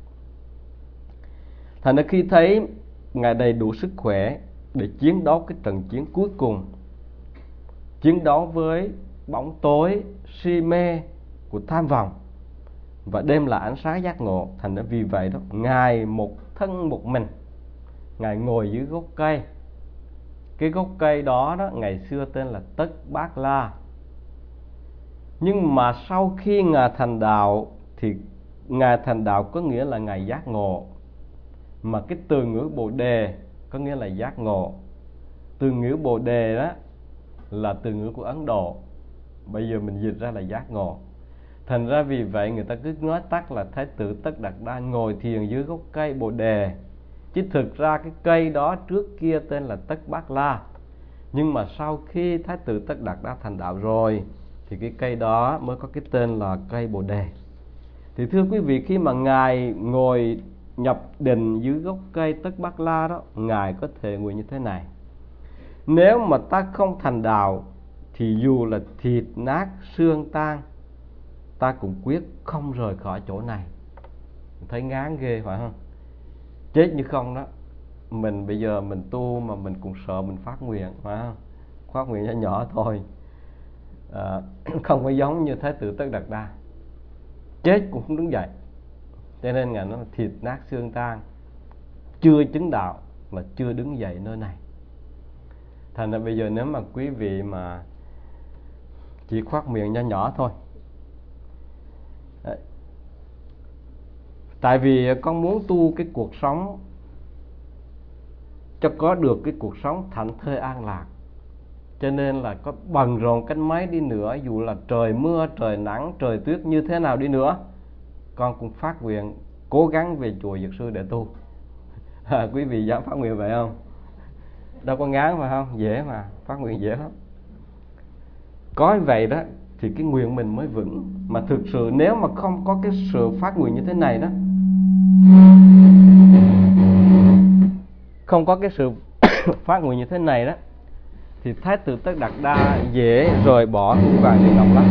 S1: Thành ra khi thấy Ngài đầy đủ sức khỏe để chiến đấu cái trận chiến cuối cùng, chiến đấu với bóng tối si mê của tham vọng và đem lại ánh sáng giác ngộ, thành ra vì vậy đó, Ngài một thân một mình, Ngài ngồi dưới gốc cây. Cái gốc cây đó đó ngày xưa tên là Tất Bát La. Nhưng mà sau khi Ngài thành đạo thì Ngài thành đạo có nghĩa là Ngài giác ngộ. Mà cái từ ngữ Bồ Đề có nghĩa là giác ngộ. Từ ngữ Bồ Đề đó là từ ngữ của Ấn Độ, bây giờ mình dịch ra là giác ngộ. Thành ra vì vậy người ta cứ nói tắt là Thái tử Tất Đạt Đa ngồi thiền dưới gốc cây Bồ Đề. Chứ thực ra cái cây đó trước kia tên là Tất Bát La. Nhưng mà sau khi Thái tử Tất Đạt Đa thành đạo rồi thì cái cây đó mới có cái tên là cây Bồ Đề. Thì thưa quý vị, khi mà Ngài ngồi nhập định dưới gốc cây Tất Bát La đó, Ngài có thể nguyện như thế này: nếu mà ta không thành đạo thì dù là thịt nát xương tan, ta cũng quyết không rời khỏi chỗ này. Thấy ngán ghê phải không? Chết như không đó. Mình bây giờ mình tu mà mình cũng sợ mình phát nguyện, phải không? Phát nguyện nhỏ nhỏ thôi, à, không có giống như Thái tử Tất Đạt Đa, chết cũng không đứng dậy. Cho nên Ngài nói là thịt nát xương tan, chưa chứng đạo là chưa đứng dậy nơi này. Thành ra bây giờ nếu mà quý vị mà chỉ khoác miệng nhỏ nhỏ thôi, đấy, tại vì con muốn tu cái cuộc sống cho có được cái cuộc sống thảnh thơi an lạc, cho nên là có bận rộn cách mấy đi nữa, dù là trời mưa, trời nắng, trời tuyết như thế nào đi nữa, con cũng phát nguyện cố gắng về chùa Dược Sư để tu. À, quý vị dám phát nguyện vậy không? Đâu có ngán phải không? Dễ mà, phát nguyện dễ lắm. Có vậy đó thì cái nguyện mình mới vững. Mà thực sự nếu mà không có cái sự phát nguyện như thế này đó, không có cái sự phát nguyện như thế này đó, thì Thái tử Tất Đạt Đa dễ rời bỏ cung vàng điện ngọc lắm.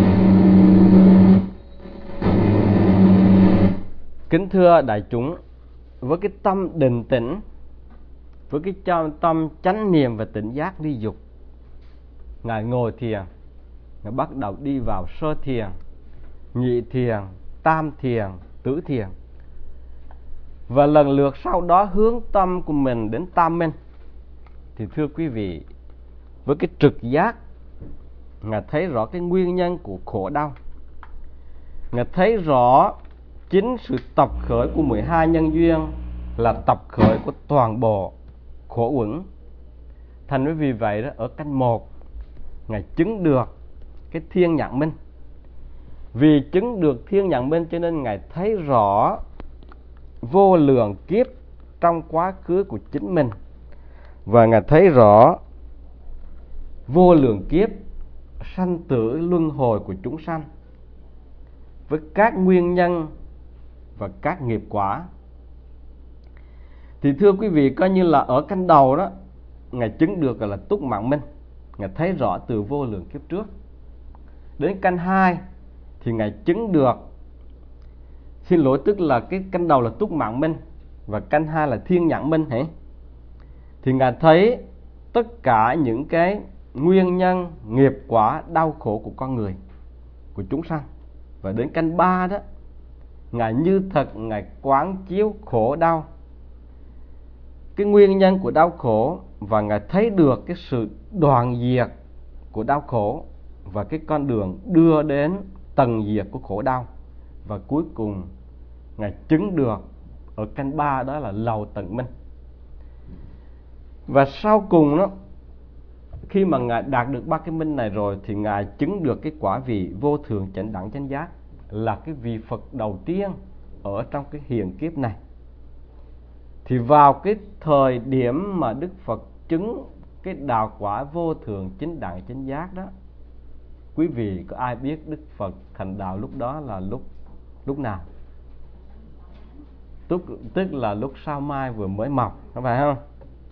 S1: Kính thưa đại chúng, với cái tâm định tĩnh, với cái tâm chánh niệm và tỉnh giác ly dục, Ngài ngồi thiền, Ngài bắt đầu đi vào sơ thiền, nhị thiền, tam thiền, tứ thiền, và lần lượt sau đó hướng tâm của mình đến tam minh. Thì thưa quý vị, với cái trực giác, Ngài thấy rõ cái nguyên nhân của khổ đau, Ngài thấy rõ chính sự tập khởi của mười hai nhân duyên là tập khởi của toàn bộ khổ uẩn. Thành vì vậy đó, ở canh một Ngài chứng được cái thiên nhãn minh. Vì chứng được thiên nhãn minh cho nên Ngài thấy rõ vô lượng kiếp trong quá khứ của chính mình, và Ngài thấy rõ vô lượng kiếp sanh tử luân hồi của chúng sanh với các nguyên nhân và các nghiệp quả. Thì thưa quý vị, coi như là ở canh đầu đó Ngài chứng được là túc mạng minh, Ngài thấy rõ từ vô lượng kiếp trước. Đến canh hai thì Ngài chứng được, xin lỗi, tức là cái canh đầu là túc mạng minh và canh hai là thiên nhãn minh hả? Thì Ngài thấy tất cả những cái nguyên nhân nghiệp quả đau khổ của con người, của chúng sanh. Và đến canh ba đó, Ngài như thật Ngài quán chiếu khổ đau, cái nguyên nhân của đau khổ, và Ngài thấy được cái sự đoạn diệt của đau khổ và cái con đường đưa đến tận diệt của khổ đau. Và cuối cùng Ngài chứng được ở canh ba, đó là lầu tận minh. Và sau cùng đó, khi mà Ngài đạt được ba cái minh này rồi thì Ngài chứng được cái quả vị vô thượng chánh đẳng chánh giác, là cái vị Phật đầu tiên ở trong cái hiện kiếp này. Thì vào cái thời điểm mà Đức Phật chứng cái đạo quả vô thượng chánh đẳng chánh giác đó, quý vị có ai biết Đức Phật thành đạo lúc đó là lúc lúc nào? Tức, tức là lúc sao mai vừa mới mọc, không phải không?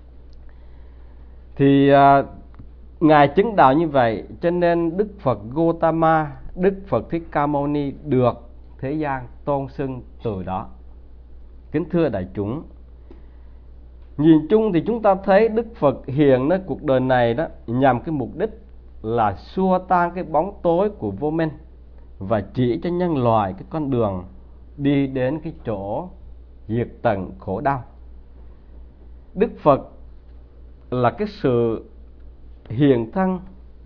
S1: Thì à, Ngài chứng đạo như vậy, cho nên Đức Phật Gotama, Đức Phật Thích Ca Mâu Ni được thế gian tôn xưng từ đó. Kính thưa đại chúng, nhìn chung thì chúng ta thấy Đức Phật hiện nơi cuộc đời này đó nhằm cái mục đích là xua tan cái bóng tối của vô minh và chỉ cho nhân loại cái con đường đi đến cái chỗ diệt tận khổ đau. Đức Phật là cái sự hiện thân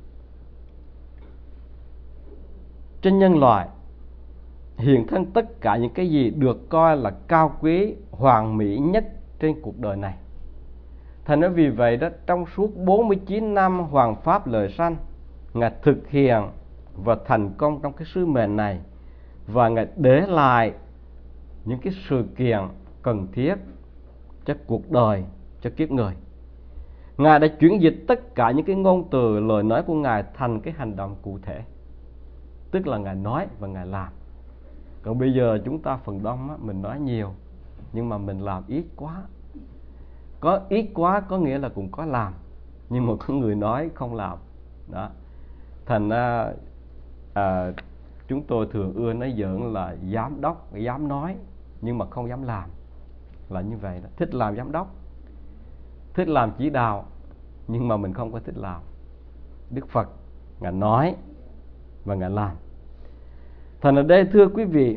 S1: cho nhân loại, hiện thân tất cả những cái gì được coi là cao quý, hoàn mỹ nhất trên cuộc đời này. Thành ra vì vậy đó, trong suốt bốn mươi chín năm hoàng pháp lời sanh, Ngài thực hiện và thành công trong cái sứ mệnh này, và Ngài để lại những cái sự kiện cần thiết cho cuộc đời, cho kiếp người. Ngài đã chuyển dịch tất cả những cái ngôn từ, lời nói của Ngài thành cái hành động cụ thể. Tức là Ngài nói và Ngài làm. Còn bây giờ chúng ta phần đông á, mình nói nhiều nhưng mà mình làm ít quá. Có ít quá có nghĩa là cũng có làm, nhưng mà có người nói không làm đó. Thành ra à, chúng tôi thường ưa nói giỡn là giám đốc dám nói nhưng mà không dám làm, là như vậy đó. Thích làm giám đốc, thích làm chỉ đạo, nhưng mà mình không có thích làm. Đức Phật Ngài nói và Ngài làm. Thành ở đây thưa quý vị,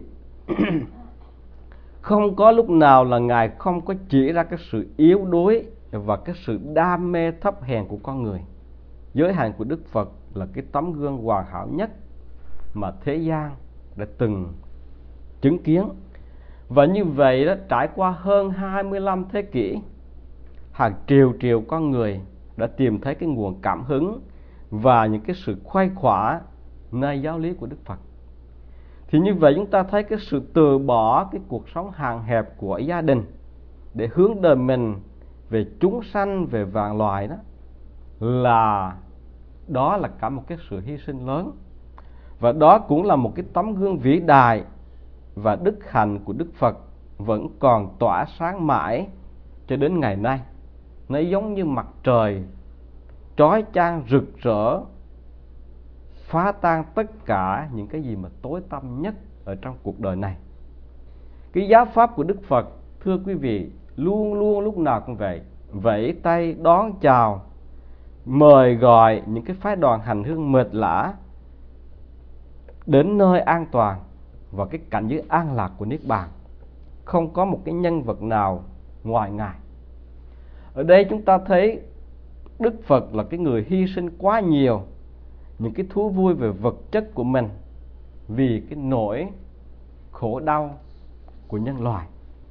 S1: không có lúc nào là Ngài không có chỉ ra cái sự yếu đuối và cái sự đam mê thấp hèn của con người. Giới hạn của Đức Phật là cái tấm gương hoàn hảo nhất mà thế gian đã từng chứng kiến. Và như vậy đó, trải qua hơn hai mươi lăm thế kỷ, hàng triệu triệu con người đã tìm thấy cái nguồn cảm hứng và những cái sự khuây khỏa nơi giáo lý của Đức Phật. Thì như vậy chúng ta thấy cái sự từ bỏ cái cuộc sống hạn hẹp của gia đình để hướng đời mình về chúng sanh, về vạn loài đó, là đó là cả một cái sự hy sinh lớn. Và đó cũng là một cái tấm gương vĩ đại, và đức hạnh của Đức Phật vẫn còn tỏa sáng mãi cho đến ngày nay. Nó giống như mặt trời chói chang rực rỡ, phá tan tất cả những cái gì mà tối tăm nhất ở trong cuộc đời này. Cái giáo pháp của Đức Phật, thưa quý vị, luôn luôn lúc nào cũng vậy, vẫy tay đón chào, mời gọi những cái phái đoàn hành hương mệt lả đến nơi an toàn và cái cảnh giới an lạc của Niết Bàn. Không có một cái nhân vật nào ngoài Ngài. Ở đây chúng ta thấy Đức Phật là cái người hy sinh quá nhiều những cái thú vui về vật chất của mình vì cái nỗi khổ đau của nhân loại.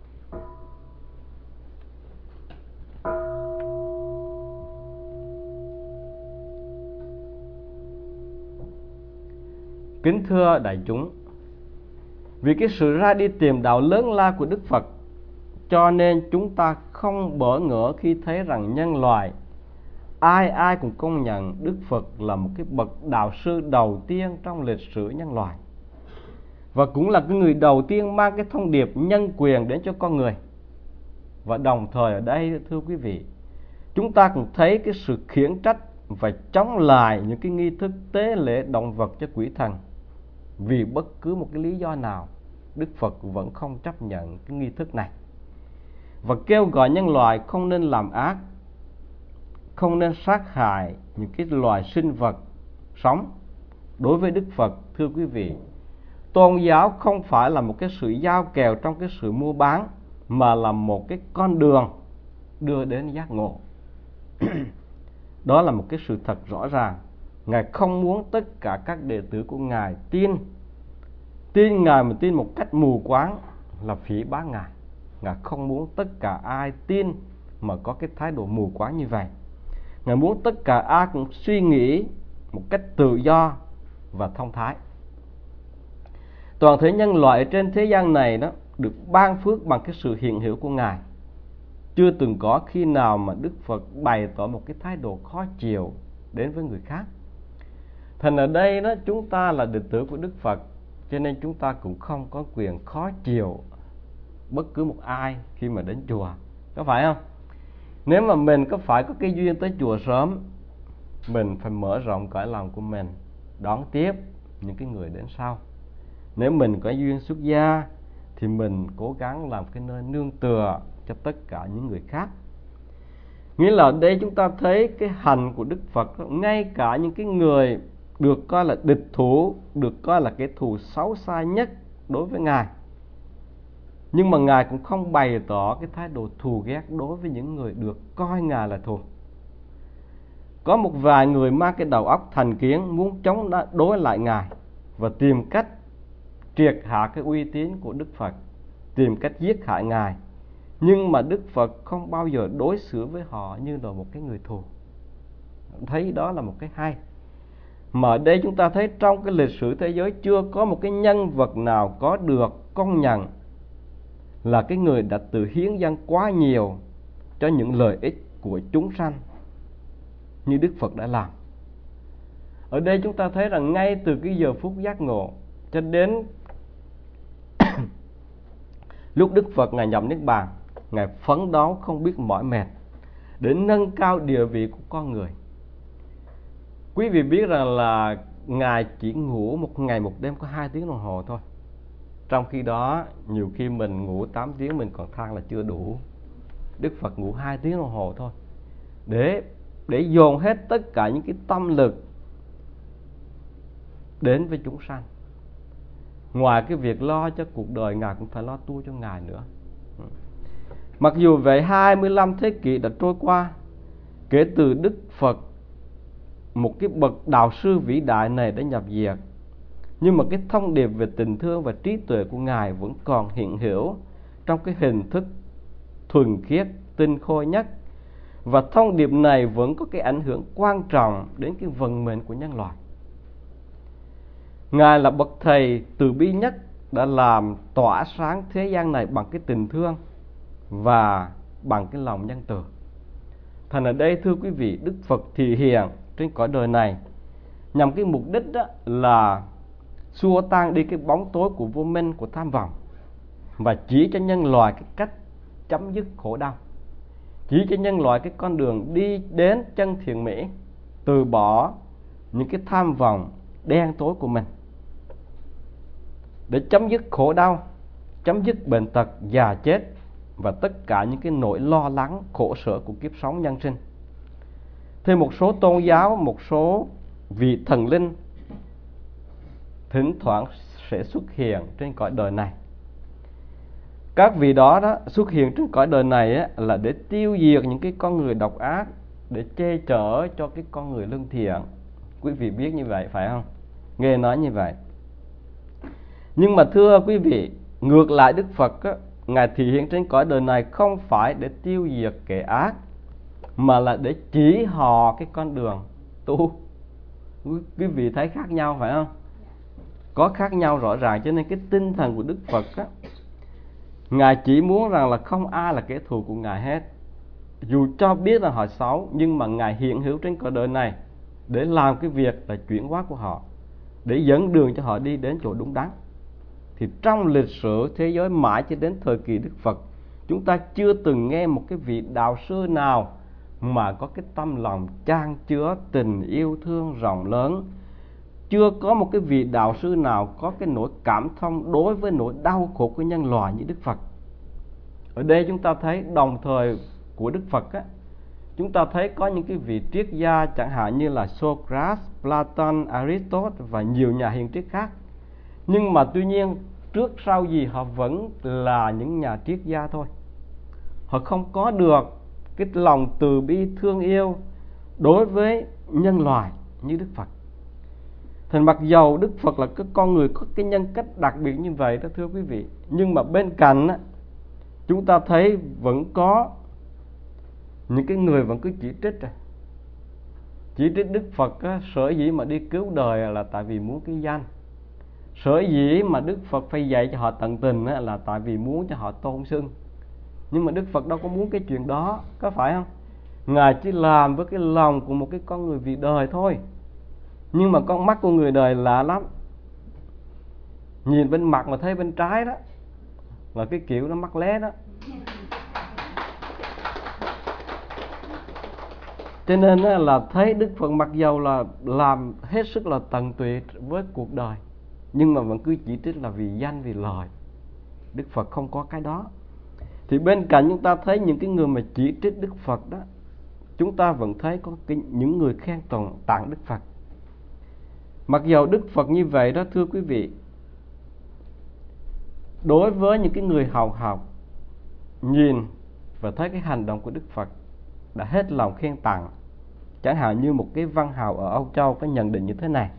S1: Kính thưa đại chúng, vì cái sự ra đi tìm đạo lớn lao của Đức Phật, cho nên chúng ta không bỡ ngỡ khi thấy rằng nhân loại ai ai cũng công nhận Đức Phật là một cái bậc đạo sư đầu tiên trong lịch sử nhân loại, và cũng là cái người đầu tiên mang cái thông điệp nhân quyền đến cho con người. Và đồng thời ở đây thưa quý vị, chúng ta cũng thấy cái sự khiển trách và chống lại những cái nghi thức tế lễ động vật cho quỷ thần. Vì bất cứ một cái lý do nào, Đức Phật vẫn không chấp nhận cái nghi thức này, và kêu gọi nhân loại không nên làm ác, không nên sát hại những cái loài sinh vật sống. Đối với Đức Phật, thưa quý vị, tôn giáo không phải là một cái sự giao kèo trong cái sự mua bán, mà là một cái con đường đưa đến giác ngộ. Đó là một cái sự thật rõ ràng. Ngài không muốn tất cả các đệ tử của Ngài tin Tin Ngài mà tin một cách mù quáng là phỉ báng Ngài. Ngài không muốn tất cả ai tin mà có cái thái độ mù quáng như vậy. Ngài muốn tất cả ai cũng suy nghĩ một cách tự do và thông thái. Toàn thể nhân loại trên thế gian này đó được ban phước bằng cái sự hiện hữu của Ngài. Chưa từng có khi nào mà Đức Phật bày tỏ một cái thái độ khó chịu đến với người khác. Thành ở đây đó, chúng ta là đệ tử của Đức Phật, cho nên chúng ta cũng không có quyền khó chịu bất cứ một ai khi mà đến chùa, có phải không? Nếu mà mình có phải có cái duyên tới chùa sớm, mình phải mở rộng cõi lòng của mình, đón tiếp những cái người đến sau. Nếu mình có duyên xuất gia thì mình cố gắng làm cái nơi nương tựa cho tất cả những người khác. Nghĩa là ở đây chúng ta thấy cái hành của Đức Phật, ngay cả những cái người được coi là địch thủ, được coi là cái thù xấu xa nhất đối với Ngài, nhưng mà Ngài cũng không bày tỏ cái thái độ thù ghét đối với những người được coi Ngài là thù. Có một vài người mang cái đầu óc thành kiến muốn chống đối lại Ngài và tìm cách triệt hạ cái uy tín của Đức Phật, tìm cách giết hại Ngài. Nhưng mà Đức Phật không bao giờ đối xử với họ như là một cái người thù. Thấy đó là một cái hay. Mà ở đây chúng ta thấy trong cái lịch sử thế giới chưa có một cái nhân vật nào có được công nhận là cái người đã tự hiến dâng quá nhiều cho những lợi ích của chúng sanh như Đức Phật đã làm. Ở đây chúng ta thấy rằng ngay từ cái giờ phút giác ngộ cho đến lúc Đức Phật Ngài nhập Niết Bàn, Ngài phấn đấu không biết mỏi mệt để nâng cao địa vị của con người. Quý vị biết rằng là Ngài chỉ ngủ một ngày một đêm có hai tiếng đồng hồ thôi. Trong khi đó nhiều khi mình ngủ tám tiếng mình còn than là chưa đủ. Đức Phật ngủ hai tiếng đồng hồ thôi, Để để dồn hết tất cả những cái tâm lực đến với chúng sanh. Ngoài cái việc lo cho cuộc đời, Ngài cũng phải lo tu cho Ngài nữa. Mặc dù vậy hai mươi lăm thế kỷ đã trôi qua kể từ Đức Phật, một cái bậc đạo sư vĩ đại này đã nhập diệt, nhưng mà cái thông điệp về tình thương và trí tuệ của Ngài vẫn còn hiện hữu trong cái hình thức thuần khiết, tinh khôi nhất. Và thông điệp này vẫn có cái ảnh hưởng quan trọng đến cái vận mệnh của nhân loại. Ngài là bậc thầy từ bi nhất, đã làm tỏa sáng thế gian này bằng cái tình thương và bằng cái lòng nhân từ. Thành ở đây thưa quý vị, Đức Phật thị hiện trên cõi đời này nhằm cái mục đích đó là xua tan đi cái bóng tối của vô minh, của tham vọng, và chỉ cho nhân loại cái cách chấm dứt khổ đau, chỉ cho nhân loại cái con đường đi đến chân thiện mỹ, từ bỏ những cái tham vọng đen tối của mình, để chấm dứt khổ đau, chấm dứt bệnh tật, già chết và tất cả những cái nỗi lo lắng khổ sở của kiếp sống nhân sinh. Thêm một số tôn giáo, một số vị thần linh thỉnh thoảng sẽ xuất hiện trên cõi đời này. Các vị đó đó xuất hiện trên cõi đời này á, là để tiêu diệt những cái con người độc ác, để che chở cho cái con người lương thiện. Quý vị biết như vậy phải không? Nghe nói như vậy. Nhưng mà thưa quý vị, ngược lại Đức Phật á, Ngài thị hiện trên cõi đời này không phải để tiêu diệt kẻ ác, mà là để chỉ họ cái con đường tu. Quý vị thấy khác nhau phải không? Có khác nhau rõ ràng. Cho nên cái tinh thần của Đức Phật á, Ngài chỉ muốn rằng là không ai là kẻ thù của Ngài hết. Dù cho biết là họ xấu, nhưng mà Ngài hiện hữu trên cõi đời này để làm cái việc là chuyển hóa của họ, để dẫn đường cho họ đi đến chỗ đúng đắn. Thì trong lịch sử thế giới mãi cho đến thời kỳ Đức Phật, chúng ta chưa từng nghe một cái vị đạo sư nào mà có cái tâm lòng chan chứa tình yêu thương rộng lớn. Chưa có một cái vị đạo sư nào có cái nỗi cảm thông đối với nỗi đau khổ của nhân loại như Đức Phật. Ở đây chúng ta thấy đồng thời của Đức Phật á, chúng ta thấy có những cái vị triết gia chẳng hạn như là Socrates, Platon, Aristotle và nhiều nhà hiền triết khác. Nhưng mà tuy nhiên trước sau gì họ vẫn là những nhà triết gia thôi. Họ không có được cái lòng từ bi thương yêu đối với nhân loại như Đức Phật. Thành mặc dầu Đức Phật là cái con người có cái nhân cách đặc biệt như vậy đó thưa quý vị, nhưng mà bên cạnh á, chúng ta thấy vẫn có những cái người vẫn cứ chỉ trích, Chỉ trích Đức Phật á, sở dĩ mà đi cứu đời là tại vì muốn cái danh. Sở dĩ mà Đức Phật phải dạy cho họ tận tình á, là tại vì muốn cho họ tôn xưng. Nhưng mà Đức Phật đâu có muốn cái chuyện đó, có phải không? Ngài chỉ làm với cái lòng của một cái con người vì đời thôi. Nhưng mà con mắt của người đời lạ lắm. Nhìn bên mặt mà thấy bên trái đó là cái kiểu nó mắc lé đó. Cho nên là thấy Đức Phật mặc dầu là làm hết sức là tận tụy với cuộc đời, nhưng mà vẫn cứ chỉ trích là vì danh vì lời. Đức Phật không có cái đó. Thì bên cạnh chúng ta thấy những cái người mà chỉ trích Đức Phật đó, chúng ta vẫn thấy có cái, những người khen tặng tặng Đức Phật. Mặc dầu Đức Phật như vậy đó, thưa quý vị, đối với những cái người hào học nhìn và thấy cái hành động của Đức Phật đã hết lòng khen tặng. Chẳng hạn như một cái văn hào ở Âu Châu có nhận định như thế này: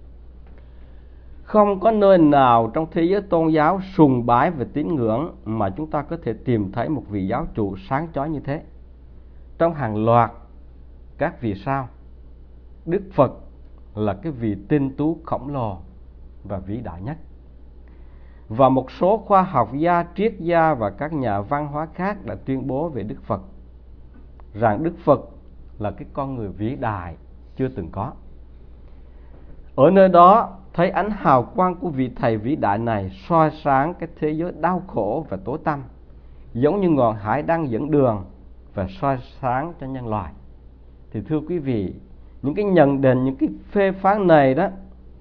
S1: không có nơi nào trong thế giới tôn giáo sùng bái và tín ngưỡng mà chúng ta có thể tìm thấy một vị giáo chủ sáng chói như thế. Trong hàng loạt các vì sao, Đức Phật là cái vị tinh tú khổng lồ và vĩ đại nhất. Và một số khoa học gia, triết gia và các nhà văn hóa khác đã tuyên bố về Đức Phật rằng Đức Phật là cái con người vĩ đại chưa từng có. Ở nơi đó thấy ánh hào quang của vị thầy vĩ đại này soi sáng cái thế giới đau khổ và tối tăm, giống như ngọn hải đăng dẫn đường và soi sáng cho nhân loại. Thì thưa quý vị, những cái nhận định, những cái phê phán này đó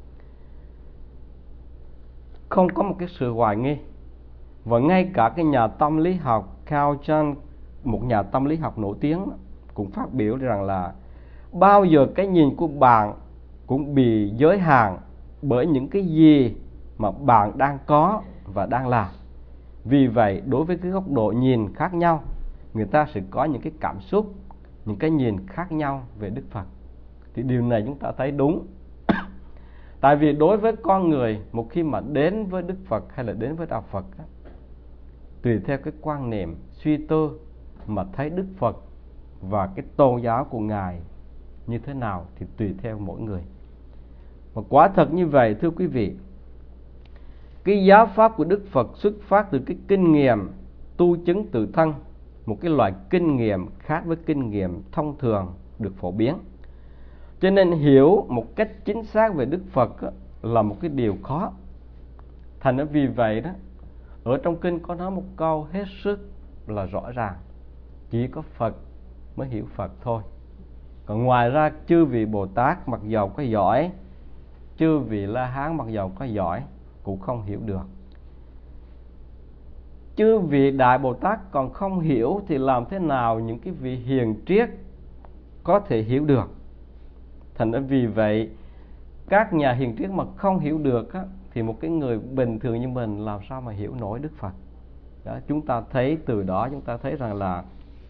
S1: không có một cái sự hoài nghi. Và ngay cả cái nhà tâm lý học Carl Jung, một nhà tâm lý học nổi tiếng, cũng phát biểu rằng là bao giờ cái nhìn của bạn cũng bị giới hạn bởi những cái gì mà bạn đang có và đang làm. Vì vậy, đối với cái góc độ nhìn khác nhau, người ta sẽ có những cái cảm xúc, những cái nhìn khác nhau về Đức Phật. Thì điều này chúng ta thấy đúng. Tại vì đối với con người, một khi mà đến với Đức Phật hay là đến với Đạo Phật đó, tùy theo cái quan niệm, suy tư mà thấy Đức Phật và cái tôn giáo của Ngài như thế nào thì tùy theo mỗi người. Và quả thật như vậy, thưa quý vị, cái giáo pháp của Đức Phật xuất phát từ cái kinh nghiệm tu chứng tự thân, một cái loại kinh nghiệm khác với kinh nghiệm thông thường được phổ biến. Cho nên hiểu một cách chính xác về Đức Phật là một cái điều khó. Thành ra vì vậy đó, ở trong kinh có nói một câu hết sức là rõ ràng: chỉ có Phật mới hiểu Phật thôi. Còn ngoài ra, chư vị Bồ Tát mặc dầu có giỏi, chư vị La Hán mặc dầu có giỏi, cũng không hiểu được. Chư vị Đại Bồ Tát còn không hiểu thì làm thế nào những cái vị hiền triết có thể hiểu được? Thành ra vì vậy, các nhà hiền triết mà không hiểu được á, thì một cái người bình thường như mình làm sao mà hiểu nổi Đức Phật? Đó, chúng ta thấy từ đó chúng ta thấy rằng là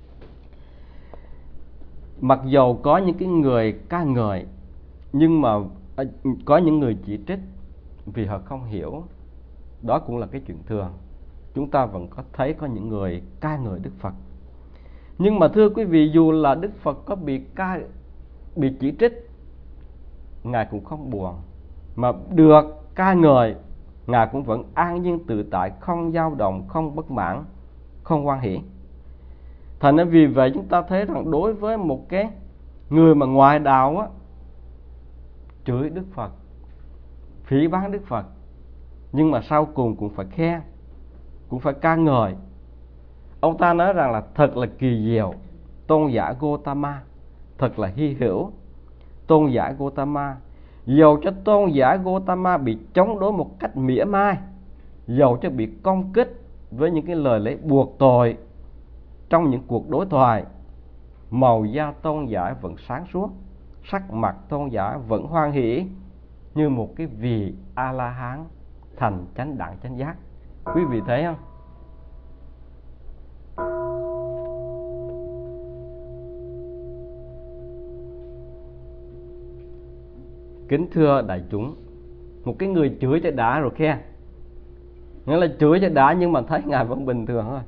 S1: mặc dầu có những cái người ca ngợi, nhưng mà có những người chỉ trích vì họ không hiểu. Đó cũng là cái chuyện thường. Chúng ta vẫn có thấy có những người ca ngợi Đức Phật. Nhưng mà thưa quý vị, dù là Đức Phật có bị ca, bị chỉ trích, Ngài cũng không buồn. Mà được ca ngợi, Ngài cũng vẫn an nhiên tự tại, không dao động, không bất mãn, không hoan hỷ. Thành nên vì vậy chúng ta thấy rằng đối với một cái người mà ngoại đạo á, chửi Đức Phật, phỉ báng Đức Phật, nhưng mà sau cùng cũng phải khen, cũng phải ca ngợi. Ông ta nói rằng là thật là kỳ diệu, tôn giả Gotama, thật là hy hữu, tôn giả Gotama. Dầu cho tôn giả Gotama bị chống đối một cách mỉa mai, dầu cho bị công kích với những cái lời lẽ buộc tội trong những cuộc đối thoại, màu da tôn giả vẫn sáng suốt, sắc mặt tôn giả vẫn hoan hỷ như một cái vị A-la-hán thành chánh đẳng chánh giác. Quý vị thấy không? Kính thưa đại chúng, một cái người chửi cho đã rồi khen, nghĩa là chửi cho đã nhưng mà thấy Ngài vẫn bình thường thôi,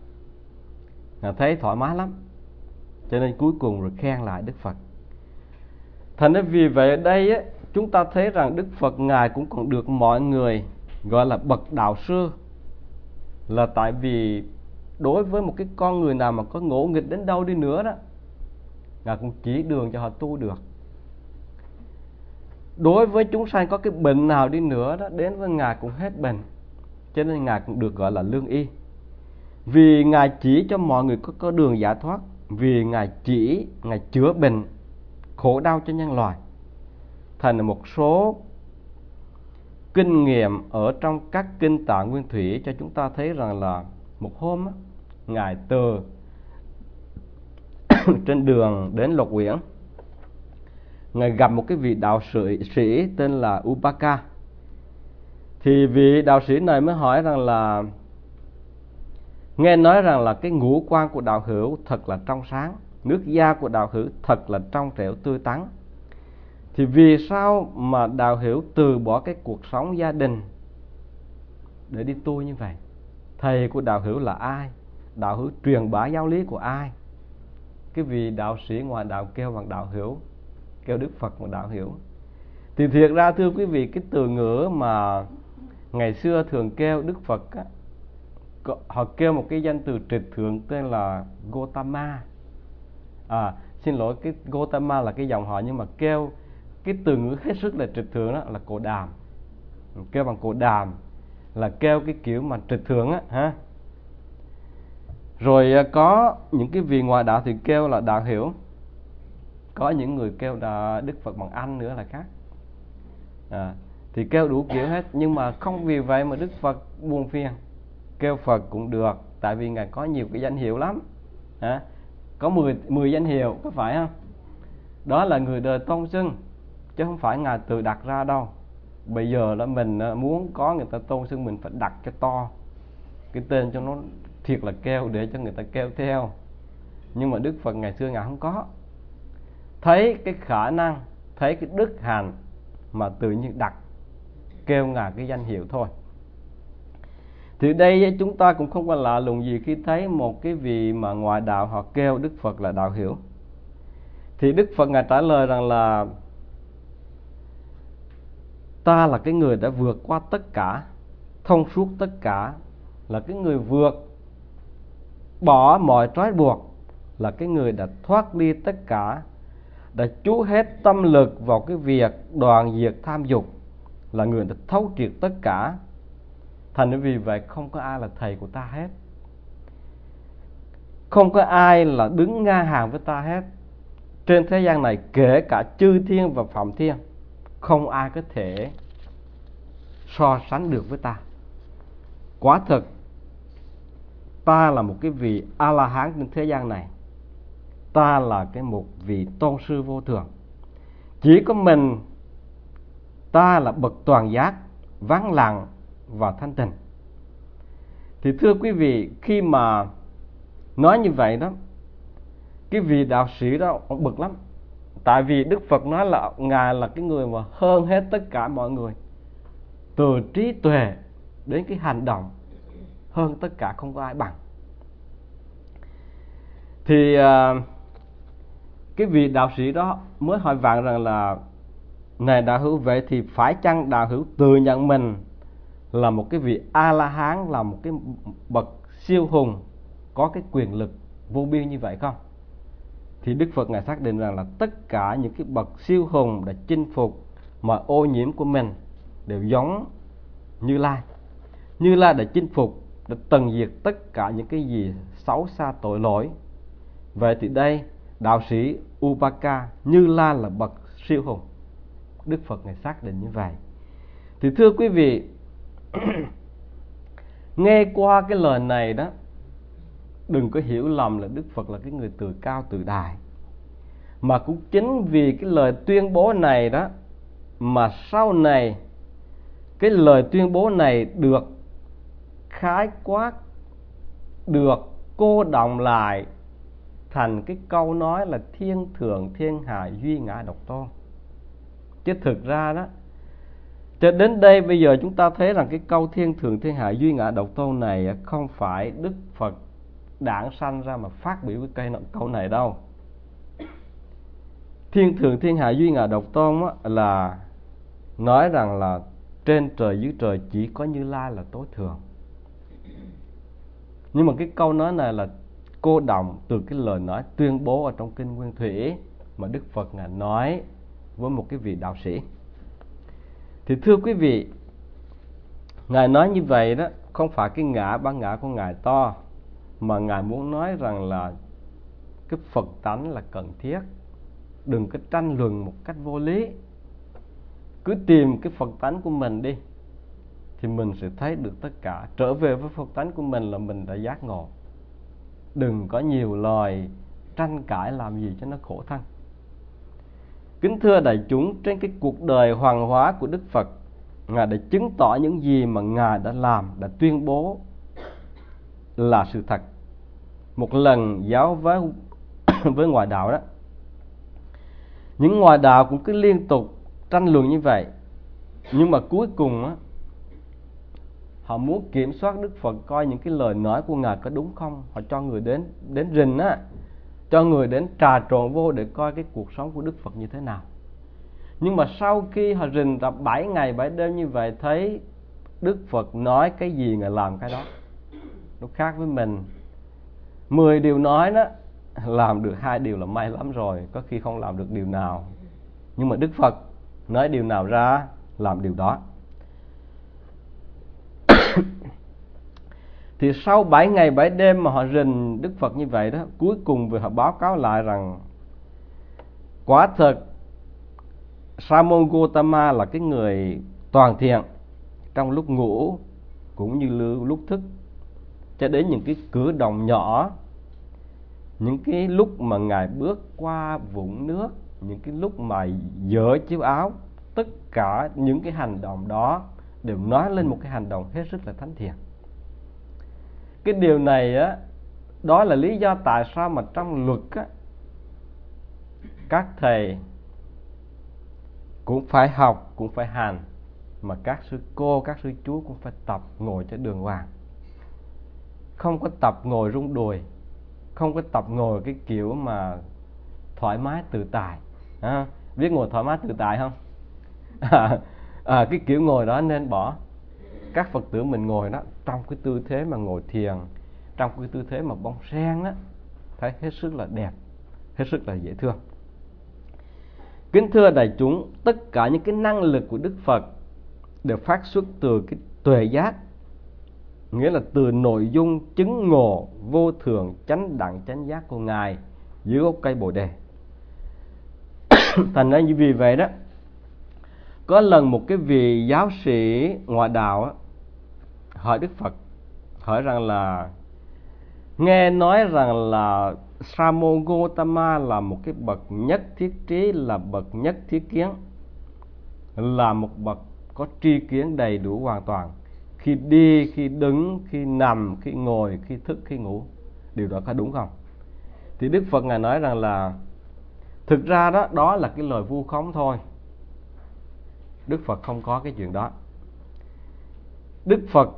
S1: Ngài thấy thoải mái lắm, cho nên cuối cùng rồi khen lại Đức Phật. Thành ra vì vậy ở đây á, chúng ta thấy rằng Đức Phật Ngài cũng còn được mọi người gọi là bậc đạo sư, là tại vì đối với một cái con người nào mà có ngỗ nghịch đến đâu đi nữa đó, Ngài cũng chỉ đường cho họ tu được. Đối với chúng sanh có cái bệnh nào đi nữa đó, đến với Ngài cũng hết bệnh, cho nên Ngài cũng được gọi là lương y. Vì Ngài chỉ cho mọi người có, có đường giải thoát, vì Ngài chỉ, Ngài chữa bệnh khổ đau cho nhân loại. Thành là một số kinh nghiệm ở trong các kinh Tạng Nguyên Thủy cho chúng ta thấy rằng là một hôm á, Ngài từ trên đường đến Lộc Uyển, Ngài gặp một cái vị đạo sĩ, sĩ tên là Upaka. Thì vị đạo sĩ này mới hỏi rằng là nghe nói rằng là cái ngũ quan của đạo hữu thật là trong sáng, nước da của đạo hữu thật là trong trẻo tươi tắn. Thì vì sao mà đạo hữu từ bỏ cái cuộc sống gia đình để đi tu như vậy? Thầy của đạo hữu là ai? Đạo hữu truyền bá giáo lý của ai? Cái vị đạo sĩ ngoài đạo kêu bằng đạo hữu, kêu Đức Phật bằng đạo hữu. Thì thiệt ra thưa quý vị, cái từ ngữ mà ngày xưa thường kêu Đức Phật á, họ kêu một cái danh từ trịch thượng tên là Gotama. À, xin lỗi, cái Gotama là cái dòng họ, nhưng mà kêu cái từ ngữ hết sức là trịch thượng đó là Cổ Đàm. Kêu bằng Cổ Đàm là kêu cái kiểu mà trịch thượng á ha. Rồi có những cái vị ngoại đạo thì kêu là đạo hữu. Có những người kêu là Đức Phật bằng anh nữa là khác. À, thì kêu đủ kiểu hết, nhưng mà không vì vậy mà Đức Phật buồn phiền. Kêu Phật cũng được, tại vì Ngài có nhiều cái danh hiệu lắm. À, có mười danh hiệu, có phải không? Đó là người đời tôn xưng, chứ không phải Ngài tự đặt ra đâu. Bây giờ là mình muốn có người ta tôn xưng, mình phải đặt cho to cái tên cho nó thiệt là kêu, để cho người ta kêu theo. Nhưng mà Đức Phật ngày xưa Ngài không có. Thấy cái khả năng, thấy cái đức hạnh mà tự nhiên đặt kêu Ngài cái danh hiệu thôi. Thì đây chúng ta cũng không có lạ lùng gì khi thấy một cái vị mà ngoại đạo họ kêu Đức Phật là đạo hữu. Thì Đức Phật Ngài trả lời rằng là ta là cái người đã vượt qua tất cả, thông suốt tất cả, là cái người vượt bỏ mọi trói buộc, là cái người đã thoát đi tất cả, đã chú hết tâm lực vào cái việc đoạn diệt tham dục, là người đã thấu triệt tất cả. Thành vì vậy không có ai là thầy của ta hết, không có ai là đứng ngang hàng với ta hết. Trên thế gian này kể cả chư thiên và phạm thiên, không ai có thể so sánh được với ta. Quả thực ta là một cái vị A-la-hán trên thế gian này, ta là cái một vị tôn sư vô thượng. Chỉ có mình ta là bậc toàn giác, vắng lặng và thanh tịnh. Thì thưa quý vị, khi mà nói như vậy đó, cái vị đạo sĩ đó ông bực lắm. Tại vì Đức Phật nói là Ngài là cái người mà hơn hết tất cả mọi người, từ trí tuệ đến cái hành động, hơn tất cả không có ai bằng. Thì uh, cái vị đạo sĩ đó mới hỏi vạn rằng là: này đạo hữu, vậy thì phải chăng đạo hữu tự nhận mình là một cái vị A-la-hán, là một cái bậc siêu hùng, có cái quyền lực vô biên như vậy không? Thì Đức Phật Ngài xác định rằng là tất cả những cái bậc siêu hùng đã chinh phục mọi ô nhiễm của mình đều giống Như Lai. Như Lai đã chinh phục, đã tận diệt tất cả những cái gì xấu xa tội lỗi. Vậy thì đây, đạo sĩ Upaka, Như Lai là bậc siêu hùng. Đức Phật Ngài xác định như vậy. Thì thưa quý vị, nghe qua cái lời này đó, đừng có hiểu lầm là Đức Phật là cái người tự cao tự đại. Mà cũng chính vì cái lời tuyên bố này đó, mà sau này cái lời tuyên bố này được khái quát, được cô đọng lại thành cái câu nói là thiên thượng thiên hạ duy ngã độc tôn. Chứ thực ra đó, cho đến đây bây giờ chúng ta thấy rằng cái câu thiên thượng thiên hạ duy ngã độc tôn này không phải Đức Phật đản sanh ra mà phát biểu cái câu này đâu. Thiên thượng thiên hạ duy ngã độc tôn á, là nói rằng là trên trời dưới trời chỉ có Như Lai là tối thượng. Nhưng mà cái câu nói này là cô đọng từ cái lời nói tuyên bố ở trong kinh Nguyên Thủy mà Đức Phật Ngài nói với một cái vị đạo sĩ. Thì thưa quý vị, Ngài nói như vậy đó không phải cái ngã bản ngã của Ngài to, mà Ngài muốn nói rằng là cái Phật tánh là cần thiết. Đừng có tranh luận một cách vô lý. Cứ tìm cái Phật tánh của mình đi, thì mình sẽ thấy được tất cả. Trở về với Phật tánh của mình là mình đã giác ngộ. Đừng có nhiều lời tranh cãi làm gì cho nó khổ thân. Kính thưa đại chúng, trên cái cuộc đời hoàng hóa của Đức Phật, Ngài đã chứng tỏ những gì mà Ngài đã làm, đã tuyên bố là sự thật. Một lần giáo với với ngoại đạo đó, những ngoại đạo cũng cứ liên tục tranh luận như vậy. Nhưng mà cuối cùng á, họ muốn kiểm soát Đức Phật coi những cái lời nói của Ngài có đúng không. Họ cho người đến đến rình á, cho người đến trà trộn vô để coi cái cuộc sống của Đức Phật như thế nào. Nhưng mà sau khi họ rình ra bảy ngày bảy đêm như vậy, thấy Đức Phật nói cái gì Ngài làm cái đó. Nó khác với mình. Mười điều nói đó, làm được hai điều là may lắm rồi, có khi không làm được điều nào. Nhưng mà Đức Phật nói điều nào ra, làm điều đó. Thì sau bảy ngày bảy đêm mà họ rình Đức Phật như vậy đó, cuối cùng vừa họ báo cáo lại rằng quả thật Sa môn Gotama là cái người toàn thiện trong lúc ngủ cũng như lúc thức, cho đến những cái cử động nhỏ, những cái lúc mà Ngài bước qua vũng nước, những cái lúc mà dỡ chiếc áo, tất cả những cái hành động đó đều nói lên một cái hành động hết sức là thánh thiện. Cái điều này á, đó là lý do tại sao mà trong luật á, các thầy cũng phải học, cũng phải hành, mà các sư cô, các sư chú cũng phải tập ngồi cho đường hoàng. Không có tập ngồi rung đùi, không có tập ngồi cái kiểu mà thoải mái tự tại. À, biết ngồi thoải mái tự tại không? À, à, cái kiểu ngồi đó nên bỏ. Các Phật tử mình ngồi đó trong cái tư thế mà ngồi thiền, trong cái tư thế mà bông sen đó, thấy hết sức là đẹp, hết sức là dễ thương. Kính thưa đại chúng, tất cả những cái năng lực của Đức Phật đều phát xuất từ cái tuệ giác, nghĩa là từ nội dung chứng ngộ vô thường chánh đẳng chánh giác của Ngài dưới gốc cây Bồ Đề. Thành ra như vì vậy đó, có lần một cái vị giáo sĩ ngoại đạo á, hỏi Đức Phật, hỏi rằng là nghe nói rằng là Sa môn Gotama là một cái bậc nhất thiết trí, là bậc nhất thiết kiến, là một bậc có tri kiến đầy đủ hoàn toàn, khi đi, khi đứng, khi nằm, khi ngồi, khi thức, khi ngủ. Điều đó có đúng không? Thì Đức Phật Ngài nói rằng là thực ra đó, đó là cái lời vu khống thôi. Đức Phật không có cái chuyện đó. Đức Phật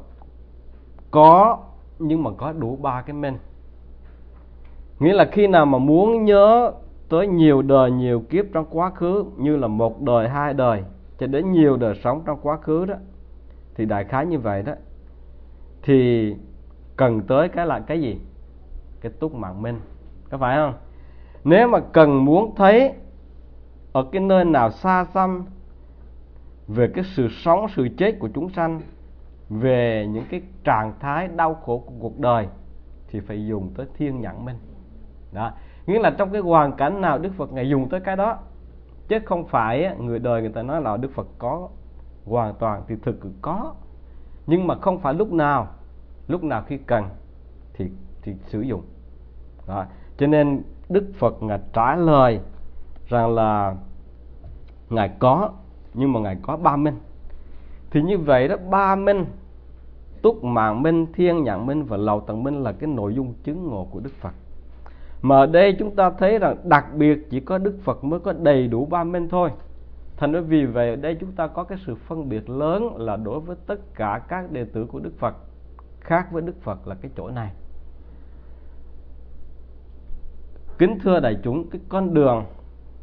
S1: có, nhưng mà có đủ ba cái minh. Nghĩa là khi nào mà muốn nhớ tới nhiều đời, nhiều kiếp trong quá khứ, như là một đời, hai đời, cho đến nhiều đời sống trong quá khứ đó, thì đại khái như vậy đó, thì cần tới cái là cái gì? Cái túc mạng minh, có phải không? Nếu mà cần muốn thấy ở cái nơi nào xa xăm về cái sự sống, sự chết của chúng sanh, về những cái trạng thái đau khổ của cuộc đời, thì phải dùng tới thiên nhãn minh. Đó, nghĩa là trong cái hoàn cảnh nào Đức Phật Ngài dùng tới cái đó, chứ không phải người đời người ta nói là Đức Phật có hoàn toàn, thì thực có, nhưng mà không phải lúc nào, lúc nào khi cần thì thì sử dụng. Đó, cho nên Đức Phật Ngài trả lời rằng là Ngài có, nhưng mà Ngài có ba minh. Thì như vậy đó, ba minh, túc mạng minh, thiên nhãn minh và lậu tận minh là cái nội dung chứng ngộ của Đức Phật. Mà ở đây chúng ta thấy rằng đặc biệt chỉ có Đức Phật mới có đầy đủ ba minh thôi. Thành ra vì vậy ở đây chúng ta có cái sự phân biệt lớn là đối với tất cả các đệ tử của Đức Phật, khác với Đức Phật là cái chỗ này. Kính thưa đại chúng, cái con đường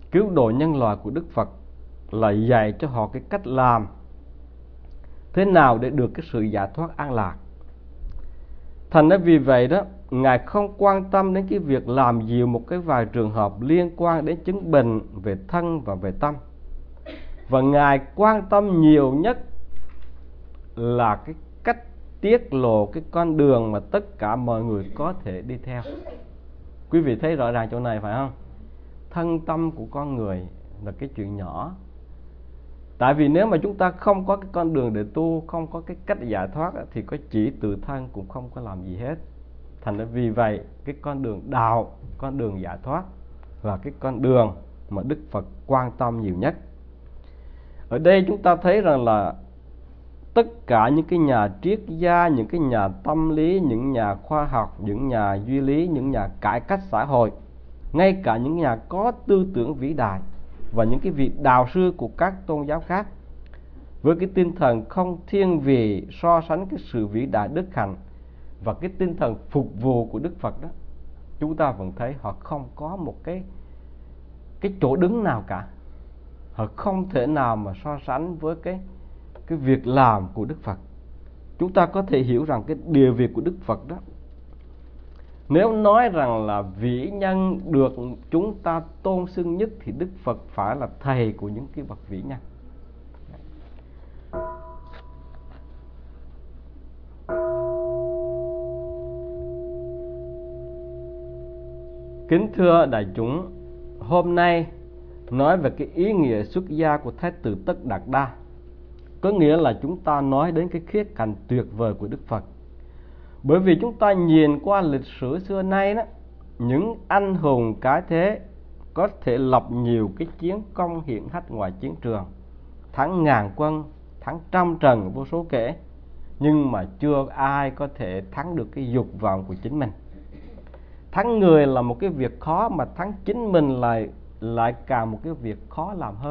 S1: cứu độ nhân loại của Đức Phật là dạy cho họ cái cách làm thế nào để được cái sự giải thoát an lạc. Thành ra vì vậy đó, Ngài không quan tâm đến cái việc làm dịu một cái vài trường hợp liên quan đến chứng bệnh về thân và về tâm. Và Ngài quan tâm nhiều nhất là cái cách tiết lộ cái con đường mà tất cả mọi người có thể đi theo. Quý vị thấy rõ ràng chỗ này phải không? Thân tâm của con người là cái chuyện nhỏ. Tại vì nếu mà chúng ta không có cái con đường để tu, không có cái cách giải thoát, thì có chỉ tự thân cũng không có làm gì hết. Thành ra vì vậy, cái con đường đạo, con đường giải thoát là cái con đường mà Đức Phật quan tâm nhiều nhất. Ở đây chúng ta thấy rằng là tất cả những cái nhà triết gia, những cái nhà tâm lý, những nhà khoa học, những nhà duy lý, những nhà cải cách xã hội, ngay cả những nhà có tư tưởng vĩ đại và những cái vị đạo sư của các tôn giáo khác, với cái tinh thần không thiên vị so sánh cái sự vĩ đại đức hạnh và cái tinh thần phục vụ của Đức Phật đó, chúng ta vẫn thấy họ không có một cái cái chỗ đứng nào cả. Họ không thể nào mà so sánh với cái cái việc làm của Đức Phật. Chúng ta có thể hiểu rằng cái địa vị của Đức Phật đó, nếu nói rằng là vĩ nhân được chúng ta tôn xưng nhất, thì Đức Phật phải là thầy của những cái bậc vĩ nhân. Kính thưa đại chúng, hôm nay nói về cái ý nghĩa xuất gia của Thái tử Tất Đạt Đa, có nghĩa là chúng ta nói đến cái khía cạnh tuyệt vời của Đức Phật. Bởi vì chúng ta nhìn qua lịch sử xưa nay đó, những anh hùng cái thế có thể lập nhiều cái chiến công hiển hách ngoài chiến trường, thắng ngàn quân, thắng trăm trận vô số kể, nhưng mà chưa ai có thể thắng được cái dục vọng của chính mình. Thắng người là một cái việc khó, mà thắng chính mình lại lại càng một cái việc khó làm hơn.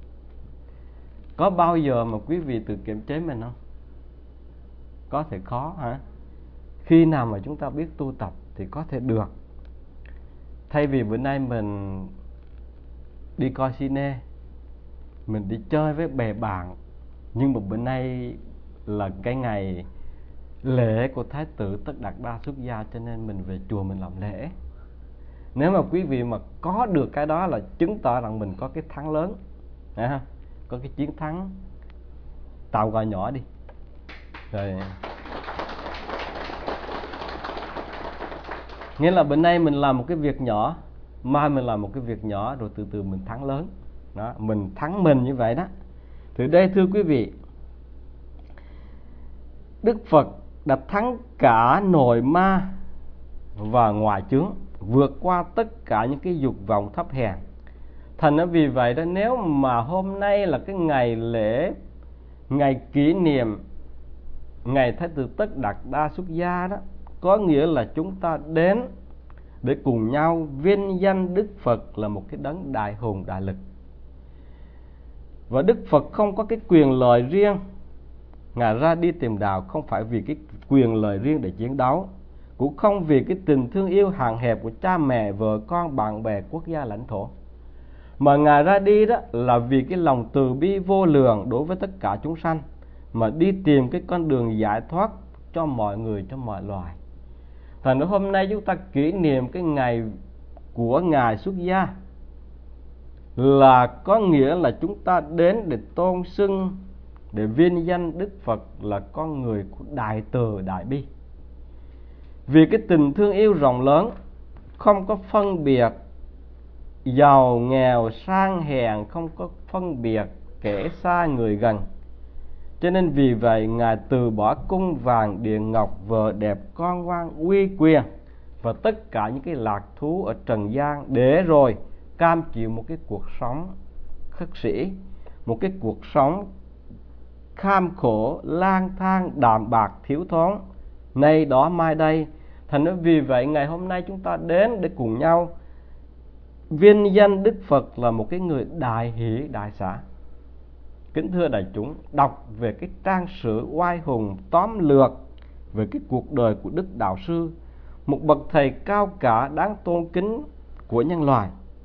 S1: Có bao giờ mà quý vị tự kiểm chế mình không? Có thể khó hả? Khi nào mà chúng ta biết tu tập thì có thể được. Thay vì bữa nay mình đi coi cine, mình đi chơi với bè bạn, nhưng mà bữa nay là cái ngày lễ của Thái tử Tất Đạt Đa xuất gia, cho nên mình về chùa mình làm lễ. Nếu mà quý vị mà có được cái đó là chứng tỏ rằng mình có cái thắng lớn, thấy không? Có cái chiến thắng. Tạo gọi nhỏ đi rồi. Nghĩa là bữa nay mình làm một cái việc nhỏ, mai mình làm một cái việc nhỏ, rồi từ từ mình thắng lớn đó. Mình thắng mình như vậy đó. Từ đây thưa quý vị, Đức Phật đã thắng cả nội ma và ngoại chướng, vượt qua tất cả những cái dục vọng thấp hèn. Thành ra vì vậy đó, nếu mà hôm nay là cái ngày lễ, ngày kỷ niệm ngày Thái tử Tất Đạt Đa xuất gia đó, có nghĩa là chúng ta đến để cùng nhau vinh danh Đức Phật là một cái đấng đại hùng đại lực. Và Đức Phật không có cái quyền lợi riêng. Ngài ra đi tìm đạo không phải vì cái quyền lợi riêng để chiến đấu, cũng không vì cái tình thương yêu hạn hẹp của cha mẹ, vợ con, bạn bè, quốc gia, lãnh thổ, mà Ngài ra đi đó là vì cái lòng từ bi vô lượng đối với tất cả chúng sanh, mà đi tìm cái con đường giải thoát cho mọi người, cho mọi loài. Thành ra hôm nay chúng ta kỷ niệm cái ngày của Ngài xuất gia, là có nghĩa là chúng ta đến để tôn xưng, để vinh danh Đức Phật là con người của đại từ đại bi. Vì cái tình thương yêu rộng lớn, không có phân biệt giàu nghèo sang hèn, không có phân biệt kẻ xa người gần, cho nên vì vậy Ngài từ bỏ cung vàng điện ngọc, vợ đẹp con ngoan, uy quyền và tất cả những cái lạc thú ở trần gian, để rồi cam chịu một cái cuộc sống khất sĩ, một cái cuộc sống kham khổ, lang thang, đạm bạc, thiếu thốn, nay đó mai đây. Thành ra vì vậy ngày hôm nay chúng ta đến để cùng nhau vinh danh Đức Phật là một cái người đại hỷ đại xả. Kính thưa đại chúng, đọc về cái trang sử oai hùng tóm lược về cái cuộc đời của Đức Đạo Sư, một bậc thầy cao cả đáng tôn kính của nhân loại,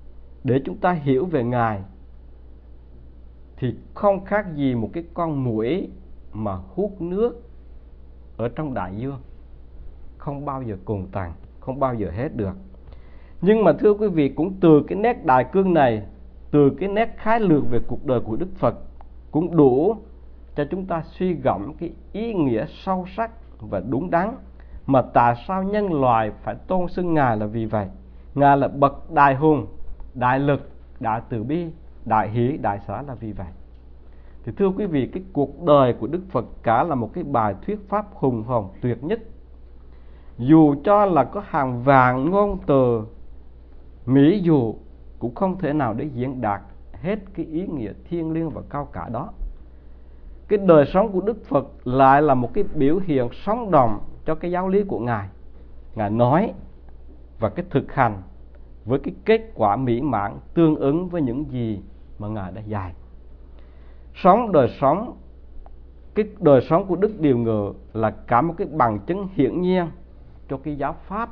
S1: để chúng ta hiểu về Ngài thì không khác gì một cái con muỗi mà hút nước ở trong đại dương, không bao giờ cùng tàn, không bao giờ hết được. Nhưng mà thưa quý vị, cũng từ cái nét đại cương này, từ cái nét khái lược về cuộc đời của Đức Phật, cũng đủ cho chúng ta suy gẫm cái ý nghĩa sâu sắc và đúng đắn mà tại sao nhân loại phải tôn xưng Ngài là vì vậy. Ngài là bậc đại hùng, đại lực, đại từ bi, đại hỷ, đại xả là vì vậy. Thì thưa quý vị, cái cuộc đời của Đức Phật cả là một cái bài thuyết pháp hùng hồn tuyệt nhất. Dù cho là có hàng vạn ngôn từ mỹ dụ cũng không thể nào để diễn đạt hết cái ý nghĩa thiêng liêng và cao cả đó. Cái đời sống của Đức Phật lại là một cái biểu hiện sống động cho cái giáo lý của Ngài. Ngài nói và cái thực hành với cái kết quả mỹ mãn tương ứng với những gì mà Ngài đã dạy. Sống đời sống, cái đời sống của Đức Điều Ngự là cả một cái bằng chứng hiển nhiên cho cái giáo pháp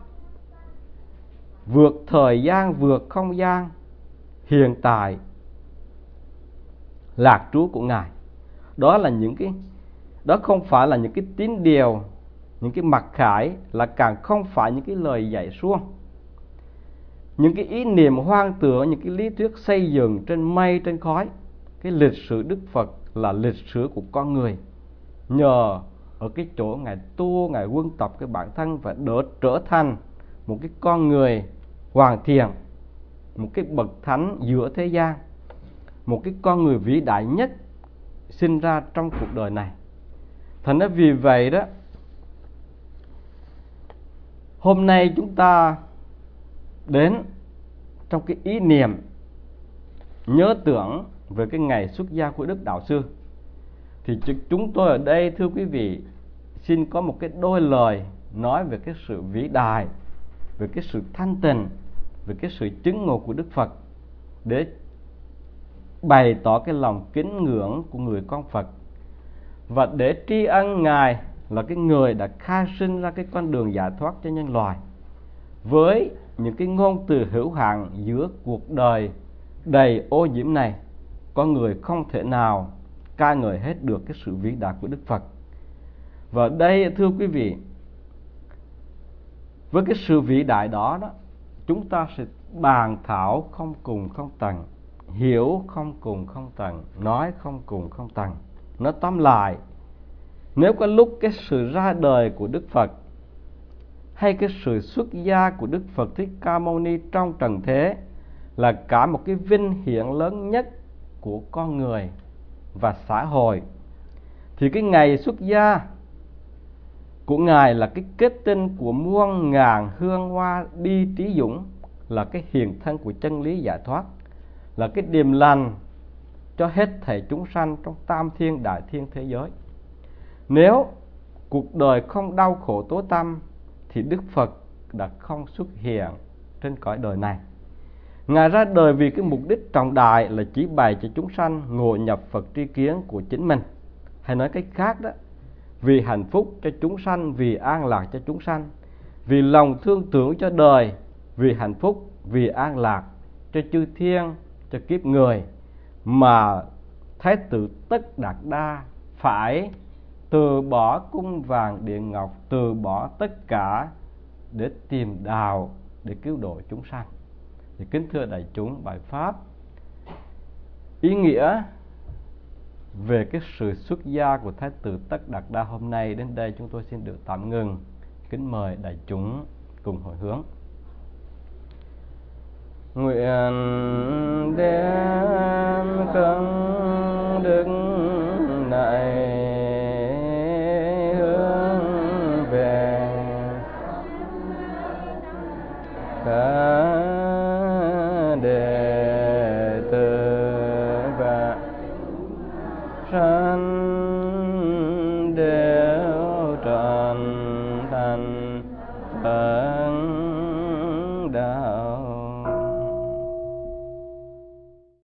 S1: vượt thời gian, vượt không gian, hiện tại, lạc trú của Ngài. Đó là những cái, đó không phải là những cái tín điều, những cái mặc khải, là càng không phải những cái lời dạy suông, những cái ý niệm hoang tưởng, những cái lý thuyết xây dựng trên mây trên khói. Cái lịch sử Đức Phật là lịch sử của con người, nhờ ở cái chỗ Ngài tu, Ngài huân tập cái bản thân và đỡ trở thành một cái con người hoàn thiện, một cái bậc thánh giữa thế gian, một cái con người vĩ đại nhất sinh ra trong cuộc đời này. Thành ra vì vậy đó, hôm nay chúng ta đến trong cái ý niệm nhớ tưởng về cái ngày xuất gia của Đức Đạo Sư, thì chúng tôi ở đây thưa quý vị xin có một cái đôi lời nói về cái sự vĩ đại, về cái sự thanh tịnh, về cái sự chứng ngộ của Đức Phật, để bày tỏ cái lòng kính ngưỡng của người con Phật, và để tri ân Ngài là cái người đã khai sinh ra cái con đường giải thoát cho nhân loại. Với những cái ngôn từ hữu hạn giữa cuộc đời đầy ô nhiễm này, con người không thể nào ca ngợi hết được cái sự vĩ đại của Đức Phật. Và đây thưa quý vị, với cái sự vĩ đại đó đó, chúng ta sẽ bàn thảo không cùng không tận, hiểu không cùng không tận, nói không cùng không tận. Nói tóm lại, nếu có lúc cái sự ra đời của Đức Phật hay cái sự xuất gia của Đức Phật Thích Ca Mâu Ni trong trần thế là cả một cái vinh hiển lớn nhất của con người và xã hội, thì cái ngày xuất gia của Ngài là cái kết tinh của muôn ngàn hương hoa đi trí dũng, là cái hiện thân của chân lý giải thoát, là cái điềm lành cho hết thảy chúng sanh trong tam thiên đại thiên thế giới. Nếu cuộc đời không đau khổ tối tăm thì Đức Phật đã không xuất hiện trên cõi đời này. Ngài ra đời vì cái mục đích trọng đại là chỉ bày cho chúng sanh ngộ nhập Phật tri kiến của chính mình. Hay nói cách khác đó, vì hạnh phúc cho chúng sanh, vì an lạc cho chúng sanh, vì lòng thương tưởng cho đời, vì hạnh phúc, vì an lạc cho chư thiên, cho kiếp người, mà Thái tử Tất Đạt Đa phải từ bỏ cung vàng điện ngọc, từ bỏ tất cả để tìm đạo, để cứu độ chúng sanh. Thì kính thưa đại chúng, bài pháp ý nghĩa về cái sự xuất gia của Thái tử Tất Đạt Đa hôm nay đến đây chúng tôi xin được tạm ngừng. Kính mời đại chúng cùng hồi hướng. Nguyện đem công đức này hướng về cả đệ tử và sanh đệ